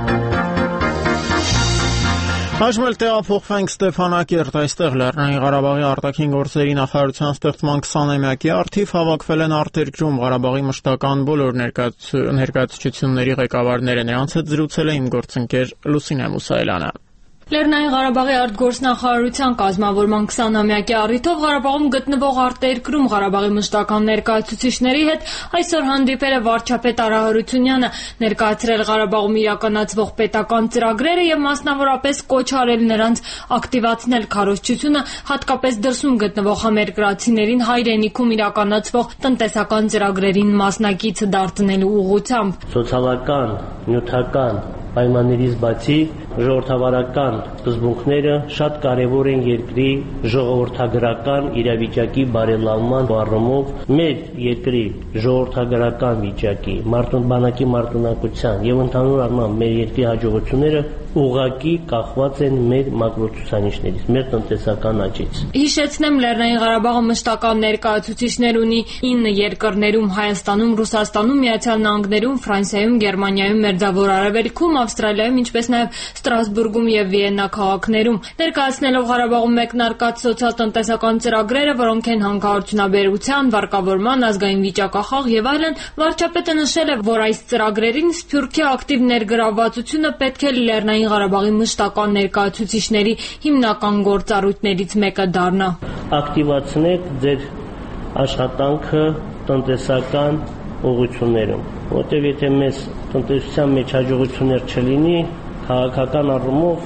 Այժմ էլ տեղափոխվենք Ստեփանակերտ, այստեղ Լեռնային Ղարաբաղի արտաքին գործերի նախարարության ստեղծման քսանամյակի առթիվ հավաքվել են արտերկրում Ղարաբաղի մշտական բոլոր ներկայացուցչությունների ղեկավարները, նրանց հետ զրուցել է իմ գործընկեր Լուսինե Մուսայելյանը։ Լեռնային Ղարաբաղի արտգործնախարարության կազմավորման քսանամյակի առիթով Ղարաբաղում գտնվող արտերկրում Ղարաբաղի մշտական ներկայացուցիչների հետ այսօր հանդիպել է վարչապետ Արա Հարությունյանը, ներկայացրել Ղարաբաղում իրականացվող պետական ծրագրերը եւ մասնավորապես կոչ արել նրանց ակտիվացնել քարոզչությունը, հատկապես դրսում գտնվող համերկրացիներին հայրենիքում իրականացվող տնտեսական ծրագրերին մասնակից դարձնելու ուղղությամբ։ Սոցիալական, նյութական պայմաններից բացի ժողովրդավարական սկզբունքները շատ կարևոր են երկրի ժողովրդագրական իրավիճակի բարելավման առումով, մեր երկրի ժողովրդագրական վիճակի, մարդաբանակի մարտունակության եւ ընդհանուր առմամբ մեր երկրի հաջողությունները ուղղակի կախված են մեր մակրոցուցանիշներից, մեր տնտեսական աճից։ Հիշեցնեմ, Լեռնային Ղարաբաղը մշտական ներկայացուցիչներ ունի ինը երկրներում՝ Հայաստանում, Ռուսաստանում, Միացյալ Նահանգներում, Ֆրանսիայում, Գերմանիայում, Մերձավոր Արևելքում, Ավստրալիայում, ինչպես նաև Ստրասբուրգում եւ Վիեննա քաղաքներում։ Ներկայացնելով Ղարաբաղում մեկնարկած սոցիալ-տնտեսական ծրագրերը, որոնք են հանքարդյունաբերության, վարկավորման, ազգային վիճակախաղ եւ այլն, վարչապետը նշել է, որ այս ծրագրերին Սփյուռքի ակտիվ ներգրավվածությունը պետք է Լեռնային Ղարաբաղի մշտական ներկայացուցիչների հիմնական գործառույթներից մեկը դառնա։ Ակտիվացնեք ձեր աշխատանքը տնտեսական ուղղություններում, որտեղ եթե մեզ տնտեսության մեջ հաջողություններ չլինի, քաղաքական առումով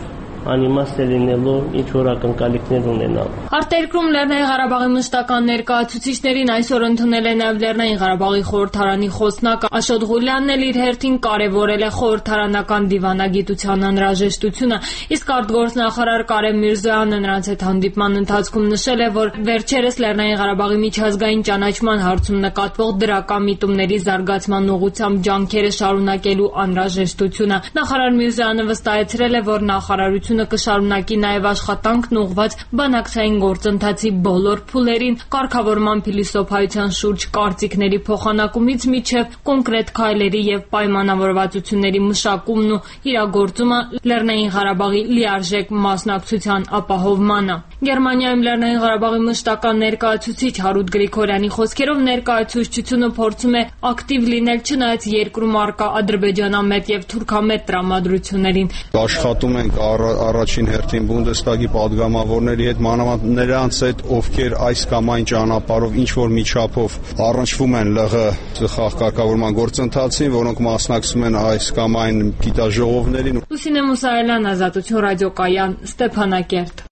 անիմաստ է լինելու ինչ որ ակնկալիքներ ունենալ։ Արտերկրում Լեռնային Ղարաբաղի մշտական ներկայացուցիչներին այսօր ընդունել է նաև Լեռնային Ղարաբաղի խորհրդարանի խոսնակ Աշոտ Ղուլյանն էլ իր հերթին կարևորել է խորհրդարանական դիվանագիտության անհրաժեշտությունը, իսկ արտգործնախարար Կարեն Միրզոյանը նրանց հետ հանդիպման ընթացքում նշել է, որ վերջերս Լեռնային Ղարաբաղի միջազգային ճանաչման հարցում նկատվող դրական միտումների զարգացման ուղղությամբ ջանքերը շարունակելու անհրաժեշտությունը։ Նախարար Միրզոյանը վստահեցրել է, որ նախարարությունը կշարունակի նաև աշխատանքն ուղղված բանակցային գործընթացի բոլոր փուլերին, կարգավորման փիլիսոփայության շուրջ կարծիքների փոխանակումից մինչև կոնկրետ քայլերի եւ պայմանավորվածությունների մշակումն ու իրագործումը Լեռնային Ղարաբաղի լիարժեք մասնակցության ապահովմանը։ Գերմանիայում Լեռնային Ղարաբաղի մշտական ներկայացուցիչ Հարութ Գրիգորյանի խոսքերով ներկայացուցչությունը փորձում է ակտիվ լինել չնայած երկրում առկա ադրբեջանամետ եւ թուրքամետ տրամադրություններին։ Աշխատում ենք առաջին հերթին Բունդեստագի падգամավորների հետ, մանավանդ նրանց հետ, ովքեր այս կամ այն ճանապարհով ինչ որ միջափով առնչվում են ԼՂ խաղակարգավորման գործընթացին, որոնք մասնակցում են այս կամ այն գիտաժողովներին։ Լուսինե Մուսայելյան, Ազատություն ռադիոկայան, Ստեփանակերտ։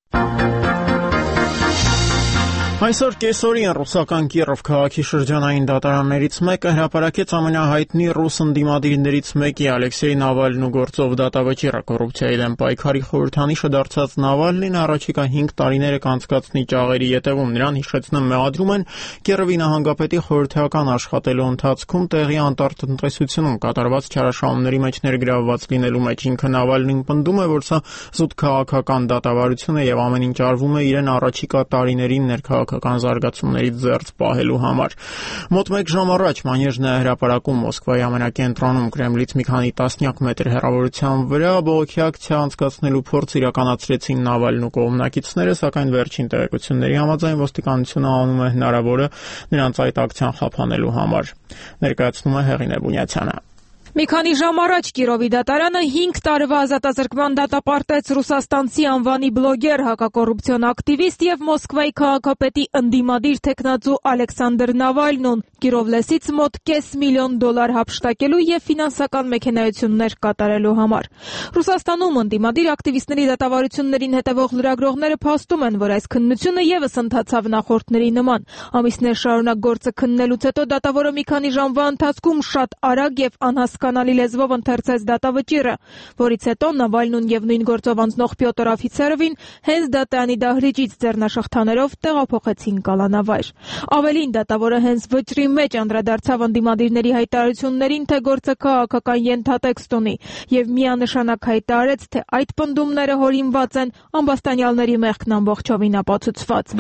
Այսօր կեսօրին ռուսական Կիրով քաղաքի շրջանային դատարաններից մեկը հրապարակեց ամենահայտնի ռուս ընդդիմադիրներից մեկի Ալեքսեյ Նավալնու գործով դատավճիռը։ Կոռուպցիայի դեմ պայքարի խորհրդանիշը դարձած Նավալնին առաջիկա հինգ տարիները կանցկացնի ճաղերի ետևում։ Նրան հիշեցնում մեղադրում են Կիրովի նահանգապետի խորհրդական աշխատելու ընթացքում տեղի անտարտնտեսությունում կատարված չարաշահումների մեջ ներգրավված լինելու մեջ։ Ինքը Նավալնին պնդում է, որ սա զուտ քաղաքական դատավարություն է եւ ամեն ինչ արվում է իրեն առաջիկա տարիներին ներքաղաքական զարգացումներից զերծ պահելու համար։ Մոտ մեկ ժամ առաջ Մանեժն է հրապարակում Մոսկվայի ամենակենտրոնում Կրեմլից մի քանի տասնյակ մետր հեռավորության վրա բողոքի ակցիա անցկացնելու փորձ իրականացրեցին Նավալնու կողմնակիցները, սակայն վերջին տեղեկությունների համաձայն ոստիկանությունը անում է հնարավորը նրանց այդ ակցիան խափանելու համար։ Ներկայացնում է Հեղինե Բունյացյանը։ Մի քանի ժամ առաջ Կիրովի դատարանը հինգ տարվա ազատազրկման դատապարտեց ռուսաստանցի անվանի բլոգեր, հակակոռուպցիոն ակտիվիստ եւ Մոսկվայի քաղաքապետի ընդդիմադիր թեկնածու Ալեքսանդր Նավալնուն Կիրով լեսից մոտ կես միլիոն դոլար հափշտակելու եւ ֆինանսական մեքենայություններ կատարելու համար։ Ռուսաստանում ընդդիմադիր ակտիվիստների դատավարություններին հետևող լրագրողները փաստում են, որ այս քննությունը եւս ընթացավ նախորդների նման։ Ամիսներ շարունակ գործը քննելուց հետո դատավորը մի քանի ժամվա ընթացքում շատ արագ եւ անհասկանալի լեզվով ընթերցեց դատավճիռը, որից հետո Նավալնուն եւ նույն գործով անցնող Պյոտր Օֆիցերովին հենց դատարանի դահլիճից ձեռնաշխտաներով տեղափոխեցին կալանավայր։ Ավելին, դատավորը հենց վճռի մեջ անդրադարձավ ընդդիմադիրների հայտարարություններին, թե գործը քաղաքական ենթատեքստ ունի եւ միանշանակ հայտարարեց, թե այդ պնդումները հորինված են ամբաստանյալների մեղքն ամբողջովին ապացուցված։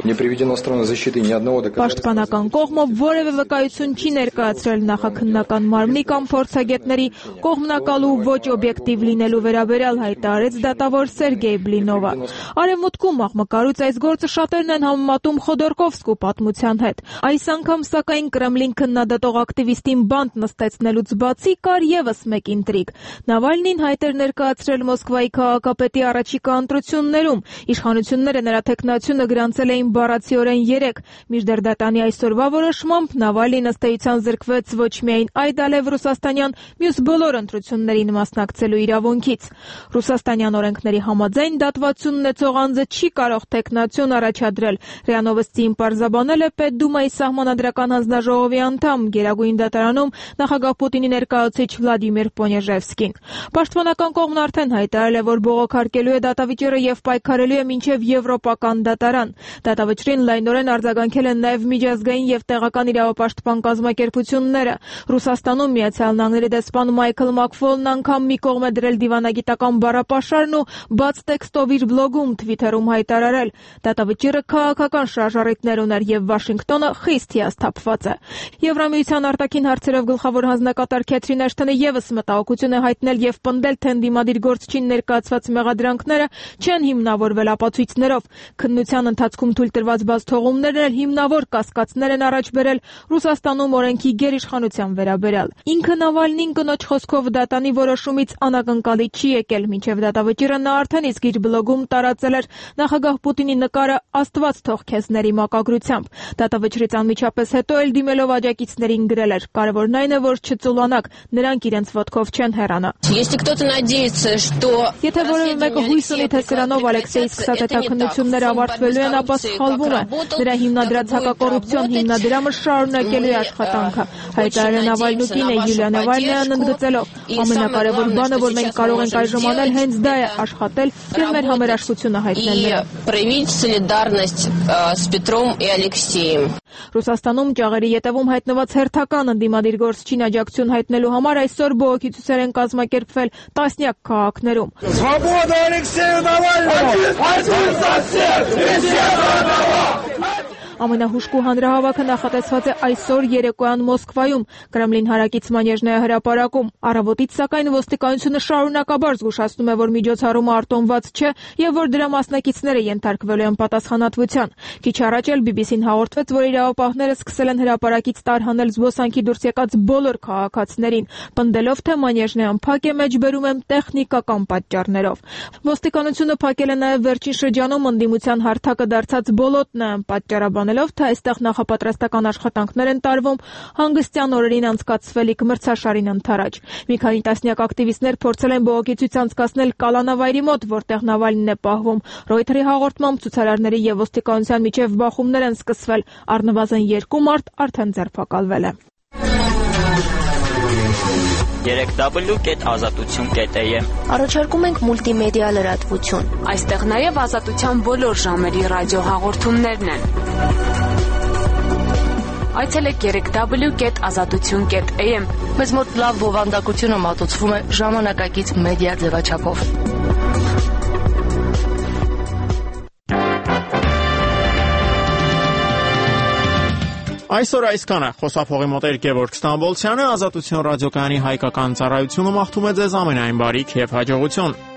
Պաշտպանական կողմը որևէ վկայություն չի ներկայացրել նախաքննական մարմնի կամ փորձագետների կողմնակալու ոչ օբյեկտիվ լինելու վերաբերյալ, հայտարարեց դատավոր Սերգեյ Բլինովը։ Արևմուտքում աղմկարուց այս գործը շատերն են համեմատում Խոդորկովսկու պատմության հետ։ Այս անգամ սակայն Կրեմլին քննադատող ակտիվիստին բանտ նստեցնելուց բացի կար եւս մեկ ինտրիգ։ Նավալնին հայտ էր ներկայացրել Մոսկվայի քաղաքապետի առաջիկա ընտրություններում։ Իշխանությունները նրա թեկնածությունը գրանցել էին բառացիորեն երեք, մինչդեռ դատանի այսօրվա որոշմամբ Նավալնին ըստ էության զրկվեց ոչ միայն այդ ալև ռուսաստանյան, մյուս բոլոր ընտրություններին մասնակցելու իրավունքից։ Ռուսաստանյան օրենքների համաձայն դատվացություն ունեցող անձը չի կարող թեկնածություն առաջադրել։ ՌԻԱ Նովոստիին պարզաբանել է Պետդումայի սահմանադրական հանձնաժողովի անդամ, Գերագույն դատարանում նախագահ Պուտինի ներկայացուցիչ Վլադիմիր Պոնեժևսկին։ Պաշտպանական կողմն արդեն հայտարարել է, որ բողոքարկելու է դատավճիռը եւ պայքարելու է մինչեւ եվրոպական դատարան։ Դատավճռին լայնորեն արձագանքել են նաեւ միջազգային եւ տեղական իրավապաշտպան կազմակերպությունները։ Ռուսաստանում Միացյալ Նահանգների դեսպան Մայքլ Մակֆոլն անգամ մի կողմ է դրել դիվանագիտական բառապաշարն ու բաց տեքստով իր բլոգում Թվիթերում հայտարարել. դատավճիռը քաղաքական շարժառիթներ ուներ եւ Վաշինգտոնը խիստ հիասթափված է։ Եվրամիության արտաքին հարցերով գլխավոր հանձնակատար Քեթրին Էշթոնը եւս մտահոգություն է հայտնել եւ պնդել, թե ընդդիմադիր գործչին ներկայացված մեղադրանքները չեն հիմնավորվել ապացույցներով։ Քննության ընթացքում թույլ տրված բացթողումներն էլ հիմնավոր կասկածներ են առաջ բերել Ռուսաստանում օրենքի գերիշխանության վերաբերյալ։ Ինքը Նավալնին կնոջ խոսքով դատանի որոշումից անակնկալի չի եկել, մինչև դատավճիռը նա արդեն իսկ իր բլոգում տարածել էր նախագահ Պուտինի նկարը «Աստված թող քեզների» մակագրությամբ։ Դատավճռից անմիջապես հետո էլ դիմելով աջակիցներին գրել էր. «Կարևորն այն է, որ չծուլանաք, նրանք իրենց ոտքով չեն հեռանա»։ Եթե որևէ մեկը հույս ունի, թե սրանով Ալեքսեյի սկսած ավարտվելու են, ապա սխալվում է։ Նրա հիմնադրած հակակոռուպցիոն հիմնադրամը շարունակելու է աշխատանքը, հայտարարել է Նավալնու կինը Յուլիա Նավալնյան ընդգծելով. ամենակարևոր բանը, որ մենք կարող ենք այժմ անել, հենց դա է՝ աշխատել եւ մեր համերաշխությունը հայտնել նրան։ Ռուսաստանում ճաղերի ետևում հայտնված հերթական ընդդիմադիր գործչին աջակցություն հայտնելու համար այսօր բողոքի ցույցեր են կազմակերպվել տասնյակ քաղաքներում։ Ամենահուժկու հանրահավաքը նախատեսված է այսօր երեկոյան Մոսկվայում, Կրեմլին հարակից մանեժնայա հրապարակում։ Առավոտից սակայն ոստիկանությունը շարունակաբար զգուշացնում է, որ միջոցառումը արտոնված չէ եւ որ դրա մասնակիցները ենթարկվելու են պատասխանատվության։ Քիչ առաջ էլ բի բի սին հաղորդվեց, որ իրավապահները սկսել են հրապարակից տարհանել զբոսանքի դուրս եկած բոլոր քաղաքացիներին, պնդելով, թե մանեժնայան փակ է, մեջբերում են տեխնիկական պատճառներով։ Ոստիկանությունը փակել է նաեւ վերջին շրջանում ընդդիմության հարթակը դարձած բոլոտնայան պատճառաբան թե այստեղ նախապատրաստական աշխատանքներ են տարվում հանգստյան օրերին անցկացվելիք մրցաշարին ընդառաջ։ Մի քանի տասնյակ ակտիվիստներ փորձել են բողոքի ցույց անցկացնել Կալանավայրի մոտ, որտեղ Նավալնին է պահվում։ Ռոյթերի հաղորդմամբ ցուցարարների եւ ոստիկանության միջև բախումներ են սկսվել, առնվազն երկու մարդ արդեն ձերբակալվել է։ երեք դաբլյու կետ ազատություն կետ է ե Առաջարկում ենք մուլտիմեդիա լրատվություն։ Այստեղ նաև ազատության բոլոր ժամերի ռադիոհաղորդումներն են։ Այցելեք երեք դաբլյու կետ ազատություն կետ է ե Մեզ մոտ լավ բովանդակությունը մատուցվում է ժամանակակից մեդիա ձևաչափով։ Այսօր այսքանը խոսափողի մոտ էր Գևորգ Ստամբոլցյանը, Ազատություն ռադիոկայանի հայկական ծառայությունը մաղթում է ձեզ ամենայն բարիք եւ հաջողություն։